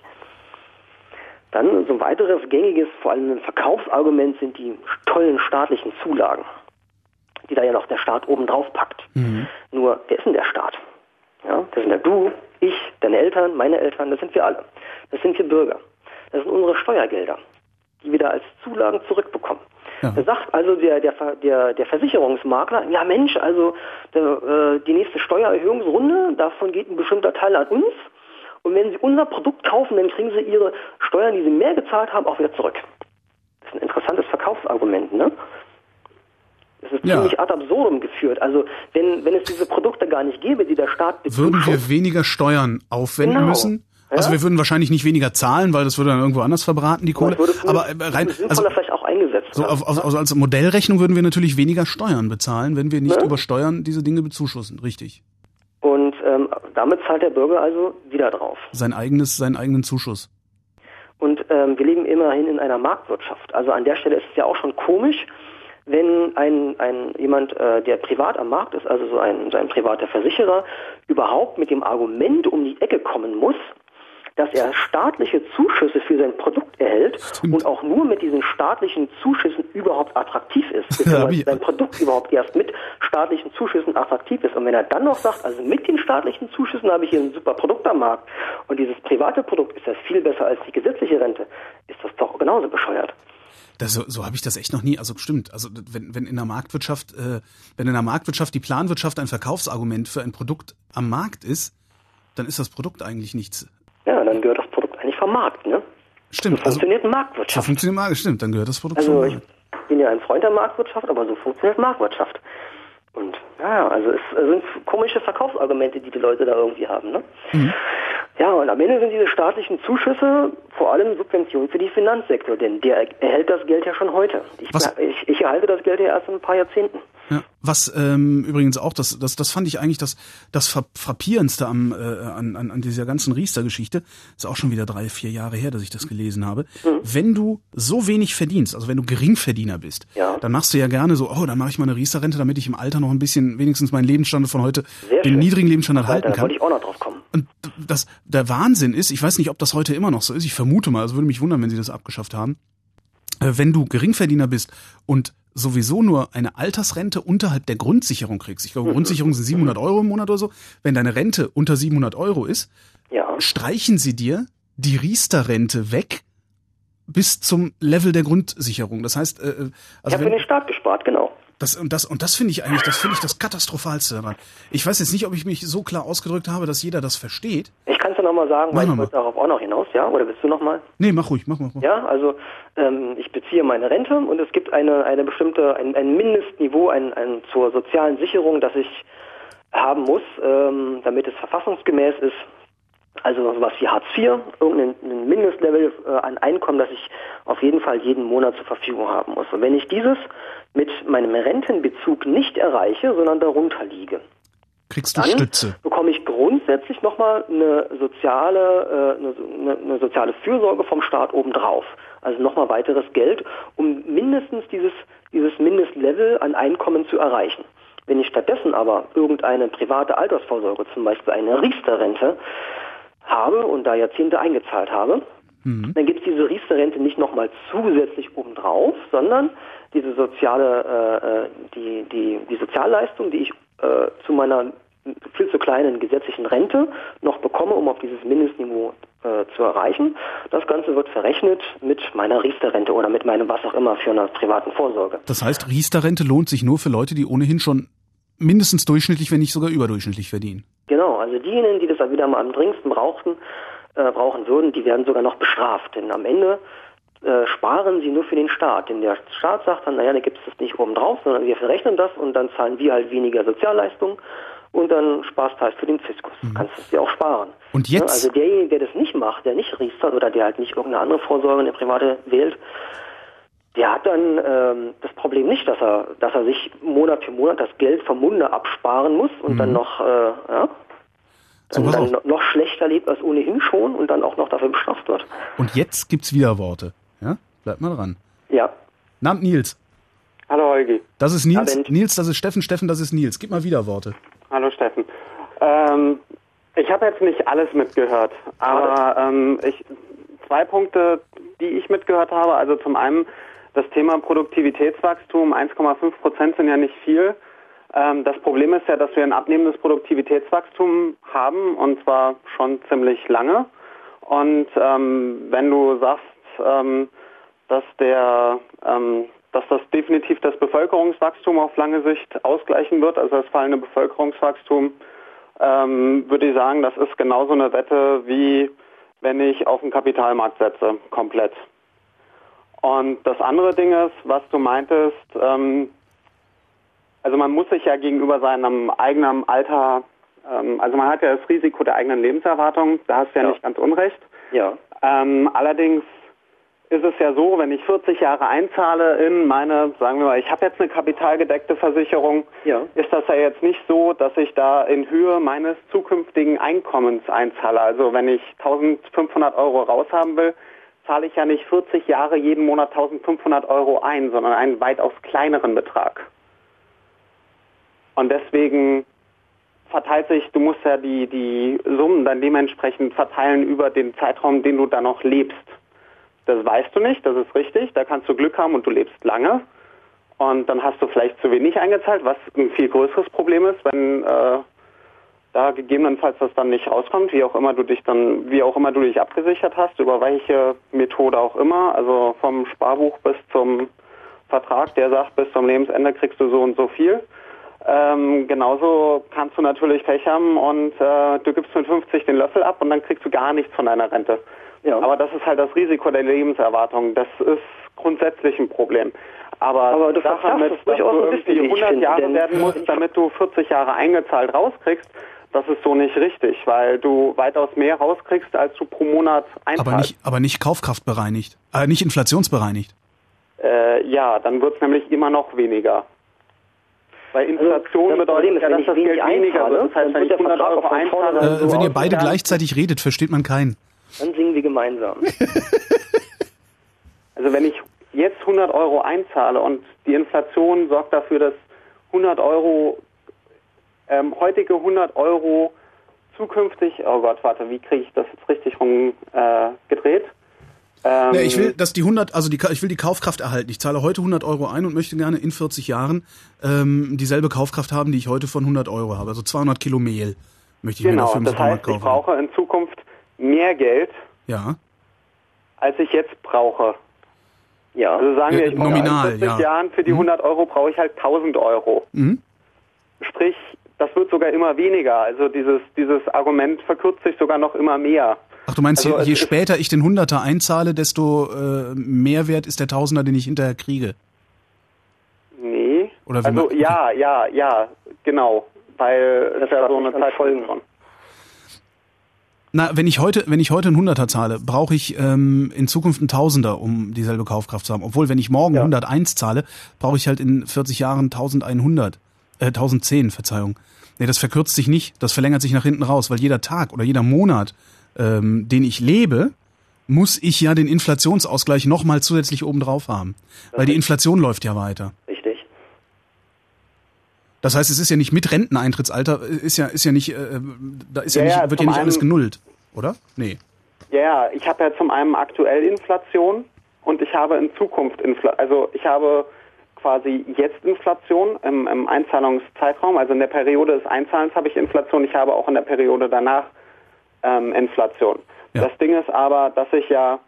Dann so ein weiteres gängiges, vor allem ein Verkaufsargument sind die tollen staatlichen Zulagen, die da ja noch der Staat oben drauf packt. Nur, wer ist denn der Staat? Ja, das sind ja du, ich, deine Eltern, meine Eltern, das sind wir alle. Das sind wir Bürger. Das sind unsere Steuergelder, die wir da als Zulagen zurückbekommen.
Ja.
Da sagt also der Versicherungsmakler, ja Mensch, also die nächste Steuererhöhungsrunde, davon geht ein bestimmter Teil an uns. Und wenn Sie unser Produkt kaufen, dann kriegen Sie Ihre Steuern, die Sie mehr gezahlt haben, auch wieder zurück. Das ist ein interessantes Verkaufsargument, ne? Das ist ziemlich ad absurdum geführt. Also wenn es diese Produkte gar nicht gäbe, die der Staat bezuschusst,
würden wir weniger Steuern aufwenden müssen? Also wir würden wahrscheinlich nicht weniger zahlen, weil das würde dann irgendwo anders verbraten, die Kohle. Aber rein, also
vielleicht auch eingesetzt.
So als Modellrechnung würden wir natürlich weniger Steuern bezahlen, wenn wir nicht über Steuern diese Dinge bezuschussen, richtig.
Und damit zahlt der Bürger also wieder drauf.
Seinen eigenen Zuschuss.
Und wir leben immerhin in einer Marktwirtschaft. Also an der Stelle ist es ja auch schon komisch, wenn jemand, der privat am Markt ist, also so ein privater Versicherer, überhaupt mit dem Argument um die Ecke kommen muss, dass er staatliche Zuschüsse für sein Produkt erhält und auch nur mit diesen staatlichen Zuschüssen überhaupt attraktiv ist, beziehungsweise sein Produkt überhaupt erst mit staatlichen Zuschüssen attraktiv ist. Und wenn er dann noch sagt, also mit den staatlichen Zuschüssen habe ich hier ein super Produkt am Markt und dieses private Produkt ist ja viel besser als die gesetzliche Rente, ist das doch genauso bescheuert.
So habe ich das echt noch nie, also stimmt, also wenn in der Marktwirtschaft die Planwirtschaft ein Verkaufsargument für ein Produkt am Markt ist, dann ist das Produkt eigentlich nichts.
Ja, dann gehört das Produkt eigentlich vom Markt, ne?
Stimmt.
So funktioniert Marktwirtschaft.
So funktioniert Marktwirtschaft, stimmt, dann gehört das Produkt
vom
Markt.
Ich bin ja ein Freund der Marktwirtschaft, aber so funktioniert Marktwirtschaft. Und also es sind komische Verkaufsargumente, die Leute da irgendwie haben, ne? Ja, und am Ende sind diese staatlichen Zuschüsse vor allem Subventionen für den Finanzsektor, denn der erhält das Geld ja schon heute. Ich erhalte das Geld ja erst in ein paar Jahrzehnten.
Ja, was übrigens auch, das fand ich eigentlich das Frappierendste an dieser ganzen Riester-Geschichte, ist auch schon wieder 3-4 Jahre her, dass ich das gelesen habe. Wenn du so wenig verdienst, also wenn du Geringverdiener bist, dann machst du ja gerne so, dann mache ich mal eine Riester-Rente, damit ich im Alter noch ein bisschen, wenigstens meinen Lebensstandard von heute, den niedrigen Lebensstandard halten kann.
Da wollte ich auch noch drauf kommen.
Und der Wahnsinn ist, ich weiß nicht, ob das heute immer noch so ist, ich vermute mal, also würde mich wundern, wenn sie das abgeschafft haben, wenn du Geringverdiener bist und sowieso nur eine Altersrente unterhalb der Grundsicherung kriegst, ich glaube, Grundsicherung sind 700 Euro im Monat oder so, wenn deine Rente unter 700 Euro ist, streichen sie dir die Riester-Rente weg bis zum Level der Grundsicherung. Das heißt,
also für den Staat gespart, genau.
Das finde ich eigentlich, das Katastrophalste daran. Ich weiß jetzt nicht, ob ich mich so klar ausgedrückt habe, dass jeder das versteht.
Ich kann es ja nochmal sagen, weil ich wollte darauf auch noch hinaus, ja? Oder willst du nochmal?
Nee, mach ruhig.
Ja, also ich beziehe meine Rente und es gibt ein Mindestniveau zur sozialen Sicherung, das ich haben muss, damit es verfassungsgemäß ist. Also sowas wie Hartz IV, irgendein Mindestlevel an Einkommen, das ich auf jeden Fall jeden Monat zur Verfügung haben muss. Und wenn ich dieses mit meinem Rentenbezug nicht erreiche, sondern darunter liege,
kriegst du
dann
Stütze.
Bekomme ich grundsätzlich nochmal eine soziale Fürsorge vom Staat obendrauf. Also nochmal weiteres Geld, um mindestens dieses Mindestlevel an Einkommen zu erreichen. Wenn ich stattdessen aber irgendeine private Altersvorsorge, zum Beispiel eine Riester-Rente, habe und da Jahrzehnte eingezahlt habe, dann gibt es diese Riester-Rente nicht nochmal zusätzlich obendrauf, sondern diese die Sozialleistung, die ich zu meiner viel zu kleinen gesetzlichen Rente noch bekomme, um auf dieses Mindestniveau zu erreichen. Das Ganze wird verrechnet mit meiner Riester-Rente oder mit meinem was auch immer für einer privaten Vorsorge.
Das heißt, Riester-Rente lohnt sich nur für Leute, die ohnehin schon mindestens durchschnittlich, wenn nicht sogar überdurchschnittlich verdienen.
Genau, also diejenigen, die das wieder mal am dringendsten brauchen würden, die werden sogar noch bestraft. Denn am Ende sparen sie nur für den Staat. Denn der Staat sagt dann, naja, dann gibt es das nicht oben drauf, sondern wir verrechnen das und dann zahlen wir halt weniger Sozialleistungen und dann sparst du halt für den Fiskus. Kannst es dir auch sparen.
Und jetzt?
Also derjenige, der das nicht macht, der nicht riestert oder der halt nicht irgendeine andere Vorsorge, eine private wählt, der hat dann das Problem nicht, dass er sich Monat für Monat das Geld vom Munde absparen muss und dann noch dann noch schlechter lebt als ohnehin schon und dann auch noch dafür bestraft wird.
Und jetzt gibt's Widerworte. Ja? Bleibt mal dran.
Ja.
Namen Nils.
Hallo Holgi.
Das ist Nils.
Abend.
Nils, das ist Steffen. Steffen, das ist Nils. Gib mal Widerworte.
Hallo Steffen. Ich habe jetzt nicht alles mitgehört, aber zwei Punkte, die ich mitgehört habe. Also zum einen das Thema Produktivitätswachstum, 1,5% sind ja nicht viel. Das Problem ist ja, dass wir ein abnehmendes Produktivitätswachstum haben und zwar schon ziemlich lange. Und wenn du sagst, dass das definitiv das Bevölkerungswachstum auf lange Sicht ausgleichen wird, also das fallende Bevölkerungswachstum, würde ich sagen, das ist genauso eine Wette, wie wenn ich auf den Kapitalmarkt setze, komplett. Und das andere Ding ist, was du meintest, also man muss sich ja gegenüber seinem eigenen Alter, also man hat ja das Risiko der eigenen Lebenserwartung, da hast du ja nicht ganz unrecht.
Ja.
Allerdings ist es ja so, wenn ich 40 Jahre einzahle in meine, sagen wir mal, ich habe jetzt eine kapitalgedeckte Versicherung, ist das ja jetzt nicht so, dass ich da in Höhe meines zukünftigen Einkommens einzahle. Also wenn ich 1.500 Euro raushaben will, zahle ich ja nicht 40 Jahre jeden Monat 1.500 Euro ein, sondern einen weitaus kleineren Betrag. Und deswegen verteilt sich, du musst ja die Summen dann dementsprechend verteilen über den Zeitraum, den du da noch lebst. Das weißt du nicht, das ist richtig, da kannst du Glück haben und du lebst lange. Und dann hast du vielleicht zu wenig eingezahlt, was ein viel größeres Problem ist, wenn da gegebenenfalls das dann nicht rauskommt, wie auch immer du dich abgesichert hast, über welche Methode auch immer, also vom Sparbuch bis zum Vertrag, der sagt, bis zum Lebensende kriegst du so und so viel. Genauso kannst du natürlich Pech haben und du gibst mit 50 den Löffel ab und dann kriegst du gar nichts von deiner Rente. Ja. Aber das ist halt das Risiko der Lebenserwartung. Das ist grundsätzlich ein Problem. Aber
du
davon, dass du irgendwie 100 Jahre werden musst, damit du 40 Jahre eingezahlt rauskriegst, das ist so nicht richtig, weil du weitaus mehr rauskriegst, als du pro Monat einzahlst.
Aber nicht kaufkraftbereinigt, nicht inflationsbereinigt.
Ja, dann wird es nämlich immer noch weniger. Weil Inflation bedeutet ja, dass das Geld weniger wird. Das heißt, wenn ich 100 Euro einzahle...
wenn ihr beide gleichzeitig redet, versteht man keinen.
Dann singen wir gemeinsam.
Also wenn ich jetzt 100 Euro einzahle und die Inflation sorgt dafür, dass 100 Euro, heutige 100 Euro zukünftig, oh Gott, warte, wie kriege ich das jetzt richtig gedreht?
Ich will, dass ich will die Kaufkraft erhalten. Ich zahle heute 100 Euro ein und möchte gerne in 40 Jahren dieselbe Kaufkraft haben, die ich heute von 100 Euro habe. Also 200 Kilo Mehl möchte ich mir dafür im Supermarkt kaufen.
Ich brauche in Zukunft mehr Geld, als ich jetzt brauche. Ja. Also sagen wir, ich brauche in 40 Jahren für die 100 Euro brauche ich halt 1000 Euro. Mhm. Sprich, das wird sogar immer weniger. Also dieses Argument verkürzt sich sogar noch immer mehr.
Ach, du meinst, also je später ich den 100er einzahle, desto mehr wert ist der 1000er, den ich hinterher kriege?
Nee.
Oder
also okay. Ja, genau. Weil das ja so eine Zeit folgen kann.
Na, wenn ich heute einen 100er zahle, brauche ich in Zukunft einen 1000er, um dieselbe Kaufkraft zu haben. Obwohl, wenn ich morgen 101 zahle, brauche ich halt in 40 Jahren 1010, Verzeihung. Nee, das verkürzt sich nicht, das verlängert sich nach hinten raus, weil jeder Tag oder jeder Monat, den ich lebe, muss ich ja den Inflationsausgleich nochmal zusätzlich obendrauf haben. Weil die Inflation läuft ja weiter.
Richtig.
Das heißt, es ist ja nicht mit Renteneintrittsalter, wird ja nicht alles genullt, oder? Nee.
Ja, ich habe ja zum einen aktuell Inflation und ich habe in Zukunft Inflation. Also ich habe quasi jetzt Inflation im Einzahlungszeitraum, also in der Periode des Einzahlens habe ich Inflation, ich habe auch in der Periode danach Inflation. Ja. Das Ding ist aber, dass ich ja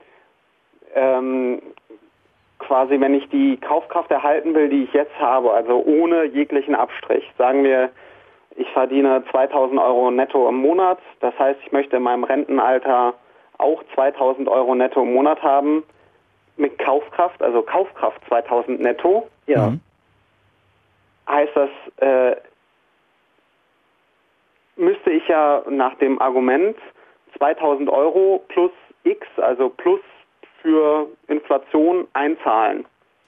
quasi, wenn ich die Kaufkraft erhalten will, die ich jetzt habe, also ohne jeglichen Abstrich, sagen wir, ich verdiene 2.000 Euro netto im Monat, das heißt, ich möchte in meinem Rentenalter auch 2.000 Euro netto im Monat haben, mit Kaufkraft, also Kaufkraft 2.000 netto,
ja.
Heißt das, müsste ich ja nach dem Argument 2.000 Euro plus X, also plus für Inflation einzahlen.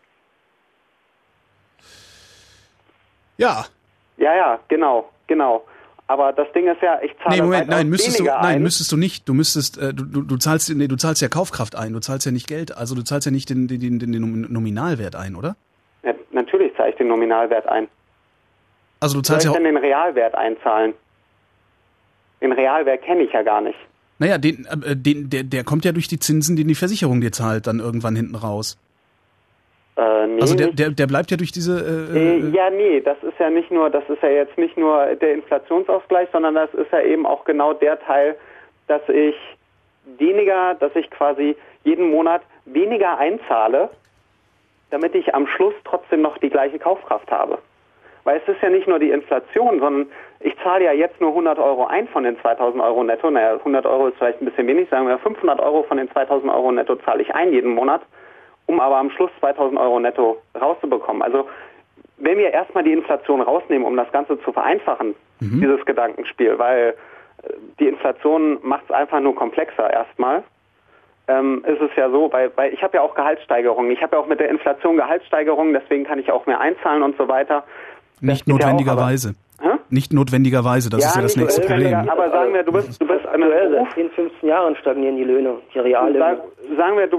Ja.
Ja, genau. Aber das Ding ist ja, ich zahle
müsstest du nicht. Du müsstest, du zahlst ja Kaufkraft ein. Du zahlst ja nicht Geld. Also du zahlst ja nicht den Nominalwert ein, oder?
Ja, natürlich zahle ich den Nominalwert ein.
Also du zahlst
ja. Soll ich denn den Realwert einzahlen? Den Realwert kenne ich ja gar nicht.
Naja, der kommt ja durch die Zinsen, die Versicherung dir zahlt, dann irgendwann hinten raus.
Nee,
also der bleibt ja durch diese...
das ist ja jetzt nicht nur der Inflationsausgleich, sondern das ist ja eben auch genau der Teil, dass ich quasi jeden Monat weniger einzahle, damit ich am Schluss trotzdem noch die gleiche Kaufkraft habe. Weil es ist ja nicht nur die Inflation, sondern ich zahle ja jetzt nur 100 Euro ein von den 2.000 Euro netto. Naja, 100 Euro ist vielleicht ein bisschen wenig, sagen wir 500 Euro von den 2.000 Euro netto zahle ich ein jeden Monat, um aber am Schluss 2.000 Euro netto rauszubekommen. Also wenn wir erstmal die Inflation rausnehmen, um das Ganze zu vereinfachen, dieses Gedankenspiel, weil die Inflation macht es einfach nur komplexer erstmal, ist es ja so, weil ich habe ja auch Gehaltssteigerungen. Ich habe ja auch mit der Inflation Gehaltssteigerungen, deswegen kann ich auch mehr einzahlen und so weiter.
Nicht notwendigerweise. Nicht notwendigerweise, das ist ja das nächste Problem.
Aber sagen wir, du bist
aktuell seit 10, 15 Jahren stagnieren die Löhne, die Reallöhne.
Sagen wir,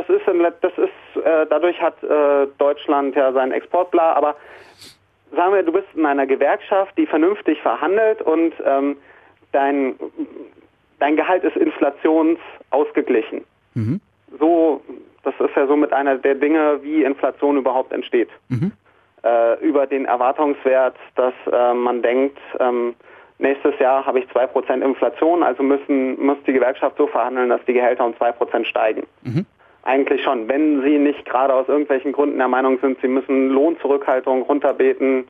dadurch hat Deutschland ja seinen Export, aber sagen wir, du bist in einer Gewerkschaft, die vernünftig verhandelt und dein Gehalt ist inflationsausgeglichen. So, das ist ja somit einer der Dinge, wie Inflation überhaupt entsteht. Über den Erwartungswert, dass man denkt, nächstes Jahr habe ich 2% Inflation, also muss die Gewerkschaft so verhandeln, dass die Gehälter um 2% steigen. Eigentlich schon, wenn sie nicht gerade aus irgendwelchen Gründen der Meinung sind, sie müssen Lohnzurückhaltung runterbeten,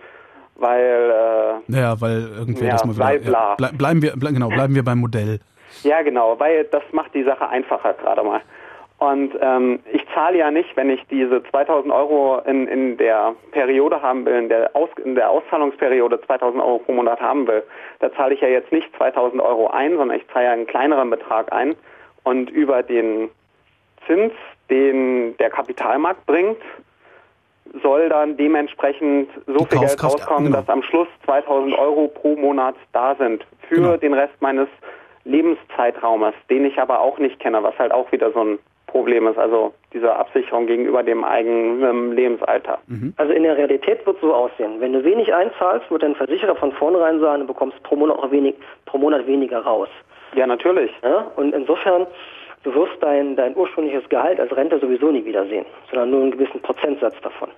weil
irgendwer das mal wieder... Bleiben wir beim Modell.
Ja, genau, weil das macht die Sache einfacher gerade mal. Und ich zahle ja nicht, wenn ich diese 2.000 Euro in der Periode haben will, in der Auszahlungsperiode 2.000 Euro pro Monat haben will, da zahle ich ja jetzt nicht 2.000 Euro ein, sondern ich zahle ja einen kleineren Betrag ein. Und über den Zins, den der Kapitalmarkt bringt, soll dann dementsprechend so viel Geld rauskommen, dass am Schluss 2.000 Euro pro Monat da sind für den Rest meines Lebenszeitraumes, den ich aber auch nicht kenne, was halt auch wieder so ein Problem ist, also diese Absicherung gegenüber dem eigenen Lebensalter.
Also in der Realität wird es so aussehen, wenn du wenig einzahlst, wird dein Versicherer von vornherein sagen, du bekommst pro Monat weniger raus.
Ja, natürlich.
Ja? Und insofern, du wirst dein ursprüngliches Gehalt als Rente sowieso nie wiedersehen, sondern nur einen gewissen Prozentsatz davon.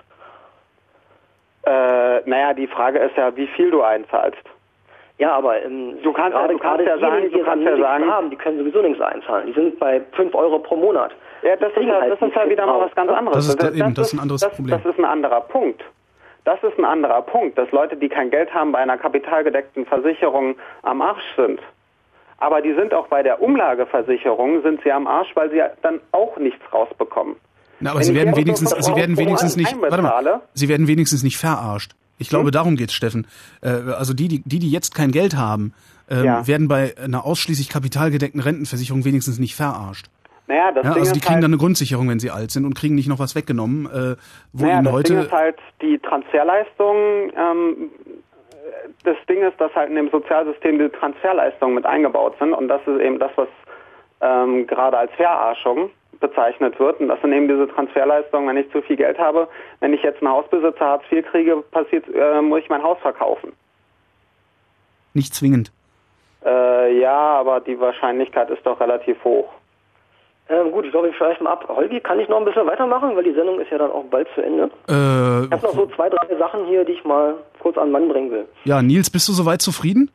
Die Frage ist ja, wie viel du einzahlst.
Ja, aber
du kannst ja sagen,
die können sowieso nichts einzahlen. Die sind bei 5 Euro pro Monat.
Ja, das ist ja wieder mal was ganz anderes.
Das ist ein anderes Problem.
Das ist ein anderer Punkt. Das ist ein anderer Punkt, dass Leute, die kein Geld haben, bei einer kapitalgedeckten Versicherung am Arsch sind. Aber die sind auch bei der Umlageversicherung sind sie am Arsch, weil sie dann auch nichts rausbekommen.
Na, aber sie werden wenigstens nicht verarscht. Ich glaube, darum geht's, Steffen. Also die jetzt kein Geld haben, werden bei einer ausschließlich kapitalgedeckten Rentenversicherung wenigstens nicht verarscht.
Naja,
also die kriegen dann eine Grundsicherung, wenn sie alt sind und kriegen nicht noch was weggenommen.
Ding ist halt die Transferleistung. Das Ding ist, dass halt in dem Sozialsystem die Transferleistungen mit eingebaut sind und das ist eben das, was gerade als Verarschung bezeichnet wird. Und das sind eben diese Transferleistungen, wenn ich zu viel Geld habe. Wenn ich jetzt einen Hausbesitzer Hartz IV kriege, muss ich mein Haus verkaufen.
Nicht zwingend.
Ja, aber die Wahrscheinlichkeit ist doch relativ hoch.
Gut, ich glaube, ich schreibe mal ab. Holgi, kann ich noch ein bisschen weitermachen? Weil die Sendung ist ja dann auch bald zu Ende. Ich habe noch so 2, 3 Sachen hier, die ich mal kurz an den Mann bringen will.
Ja, Nils, bist du soweit zufrieden?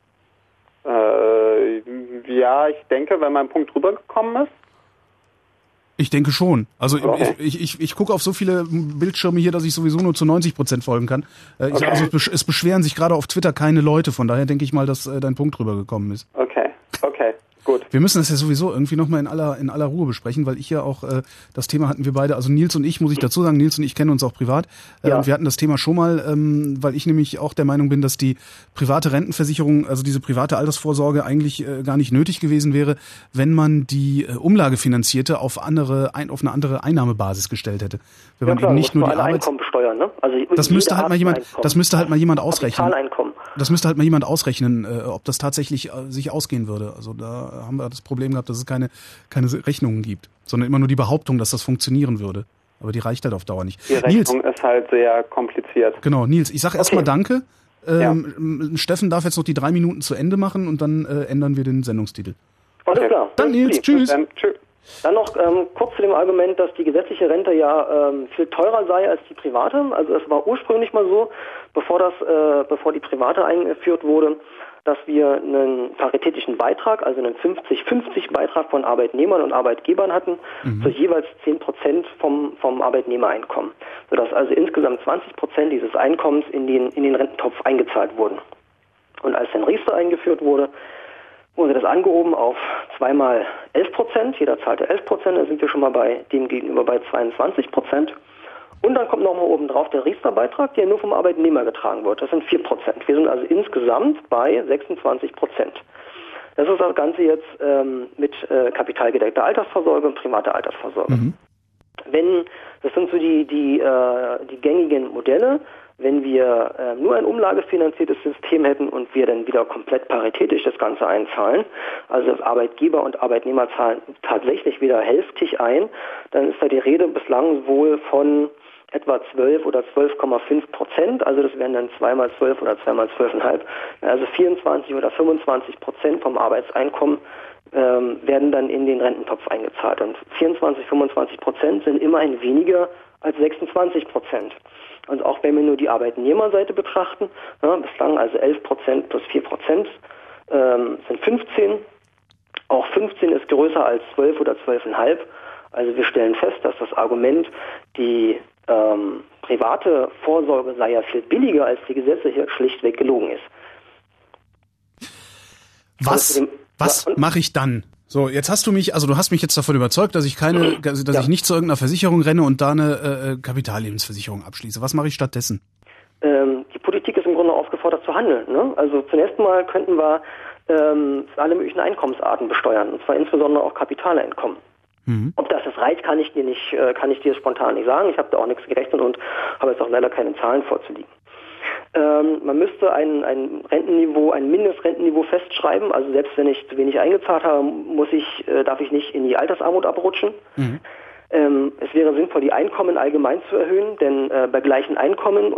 Ja, ich denke, wenn mein Punkt rübergekommen ist.
Ich denke schon. Also
okay.
ich gucke auf so viele Bildschirme hier, dass ich sowieso nur zu 90% folgen kann.
Okay.
Also es beschweren sich gerade auf Twitter keine Leute. Von daher denke ich mal, dass dein Punkt rübergekommen ist.
Okay, gut.
Wir müssen das ja sowieso irgendwie nochmal in aller Ruhe besprechen, weil ich ja auch, das Thema hatten wir beide, also Nils und ich, muss ich dazu sagen, Nils und ich kennen uns auch privat.
Ja.
Und wir hatten das Thema schon mal, weil ich nämlich auch der Meinung bin, dass die private Rentenversicherung, also diese private Altersvorsorge eigentlich gar nicht nötig gewesen wäre, wenn man die Umlagefinanzierte auf eine andere Einnahmebasis gestellt hätte. Wenn man
klar,
eben nicht nur die
Einkommen besteuern, ne? Also
das müsste halt mal jemand ausrechnen.
Kapitaleinkommen.
Das müsste halt mal jemand ausrechnen, ob das tatsächlich sich ausgehen würde. Also da haben wir das Problem gehabt, dass es keine Rechnungen gibt, sondern immer nur die Behauptung, dass das funktionieren würde. Aber die reicht halt auf Dauer nicht.
Die Rechnung ist halt sehr kompliziert.
Genau, Nils, ich sage erstmal Danke.
Ja.
Steffen darf jetzt noch die 3 Minuten zu Ende machen und dann ändern wir den Sendungstitel.
Alles klar.
Dann Nils, tschüss.
Tschüss.
Dann noch kurz zu dem Argument, dass die gesetzliche Rente ja viel teurer sei als die private. Also es war ursprünglich mal so, bevor die private eingeführt wurde, dass wir einen paritätischen Beitrag, also einen 50-50 Beitrag von Arbeitnehmern und Arbeitgebern hatten, zu jeweils 10% vom Arbeitnehmereinkommen. Sodass also insgesamt 20% dieses Einkommens in den Rententopf eingezahlt wurden. Und als dann Riester eingeführt wurde das angehoben auf 2 mal 11%. Jeder zahlte 11%, da sind wir schon mal dem gegenüber bei 22%. Und dann kommt nochmal oben drauf der Riester-Beitrag, der nur vom Arbeitnehmer getragen wird. Das sind 4%. Wir sind also insgesamt bei 26%. Das ist das Ganze jetzt mit kapitalgedeckter Altersvorsorge und privater Altersvorsorge. Das sind so die gängigen Modelle. Wenn wir nur ein umlagefinanziertes System hätten und wir dann wieder komplett paritätisch das Ganze einzahlen, also Arbeitgeber und Arbeitnehmer zahlen tatsächlich wieder hälftig ein, dann ist da die Rede bislang wohl von etwa 12 oder 12,5%, also das wären dann 2 mal 12 oder 2 mal 12,5, also 24 oder 25% vom Arbeitseinkommen werden dann in den Rententopf eingezahlt. Und 24-25% sind immerhin weniger als 26%. Und auch wenn wir nur die Arbeitnehmerseite betrachten, bislang also 11% plus 4% sind 15. Auch 15 ist größer als 12 oder 12,5. Also wir stellen fest, dass das Argument, die private Vorsorge sei ja viel billiger als die gesetzliche, schlichtweg gelogen ist.
Was mache ich dann? So, jetzt hast du mich jetzt davon überzeugt, dass ich ich nicht zu irgendeiner Versicherung renne und da eine Kapitallebensversicherung abschließe. Was mache ich stattdessen?
Die Politik ist im Grunde aufgefordert zu handeln. Ne? Also zunächst mal könnten wir alle möglichen Einkommensarten besteuern, und zwar insbesondere auch Kapitaleinkommen. Ob das reicht, kann ich dir spontan nicht sagen. Ich habe da auch nichts gerechnet und habe jetzt auch leider keine Zahlen vorzulegen. Man müsste ein Mindestrentenniveau festschreiben. Also selbst wenn ich zu wenig eingezahlt habe, darf ich nicht in die Altersarmut abrutschen. Es wäre sinnvoll, die Einkommen allgemein zu erhöhen, denn bei gleichen Einkommen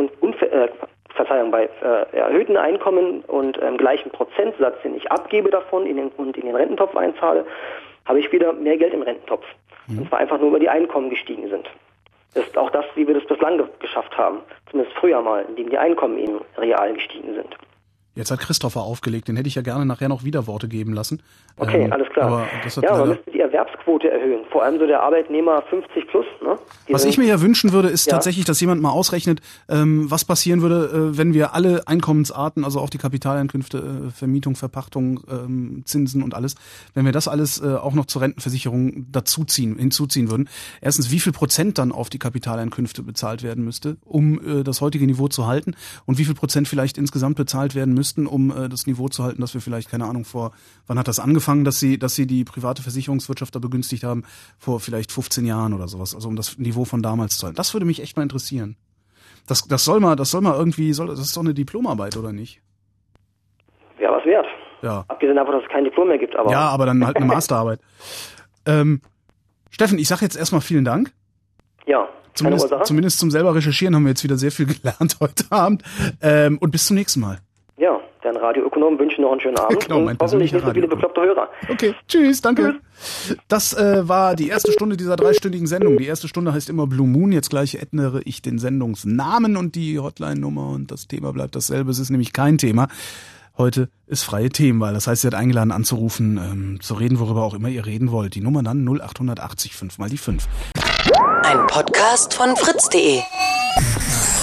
bei erhöhten Einkommen und gleichen Prozentsatz, den ich abgebe davon in den Rententopf einzahle, habe ich wieder mehr Geld im Rententopf. Und zwar einfach nur, weil die Einkommen gestiegen sind. Das ist auch das, wie wir das bislang geschafft haben. Zumindest früher mal, indem die Einkommen eben real gestiegen sind.
Jetzt hat Christopher aufgelegt, den hätte ich ja gerne nachher noch Widerworte geben lassen.
Okay, alles klar.
Aber
man müsste die Erwerbsquote erhöhen, vor allem so der Arbeitnehmer 50 plus. Ne?
Was ich mir ja wünschen würde, ist tatsächlich, dass jemand mal ausrechnet, was passieren würde, wenn wir alle Einkommensarten, also auch die Kapitaleinkünfte, Vermietung, Verpachtung, Zinsen und alles, wenn wir das alles auch noch zur Rentenversicherung hinzuziehen würden. Erstens, wie viel Prozent dann auf die Kapitaleinkünfte bezahlt werden müsste, um das heutige Niveau zu halten, und wie viel Prozent vielleicht insgesamt bezahlt werden müssten, um das Niveau zu halten, dass wir vielleicht, keine Ahnung, wann hat das angefangen, dass sie die private Versicherungswirtschaft da begünstigt haben, vor vielleicht 15 Jahren oder sowas, also um das Niveau von damals zu halten. Das würde mich echt mal interessieren. Das soll mal irgendwie, das ist doch eine Diplomarbeit, oder nicht?
Ja, was wert.
Ja.
Abgesehen davon, dass es kein Diplom mehr gibt, aber.
Ja, aber dann halt eine Masterarbeit. Steffen, ich sag jetzt erstmal vielen Dank.
Ja,
Zumindest zum selber Recherchieren haben wir jetzt wieder sehr viel gelernt heute Abend. Und bis zum nächsten Mal.
Ja, dann Radioökonom wünschen noch einen schönen Abend
Genau,
und hoffentlich nicht so viele bekloppte Hörer.
Okay, tschüss, danke. Das war die erste Stunde dieser 3-stündigen Sendung. Die erste Stunde heißt immer Blue Moon. Jetzt gleich ändere ich den Sendungsnamen und die Hotline-Nummer und das Thema bleibt dasselbe. Es ist nämlich kein Thema. Heute ist freie Themenwahl. Das heißt, ihr seid eingeladen anzurufen, zu reden, worüber auch immer ihr reden wollt. Die Nummer dann 0880 5 mal die 5.
Ein Podcast von fritz.de.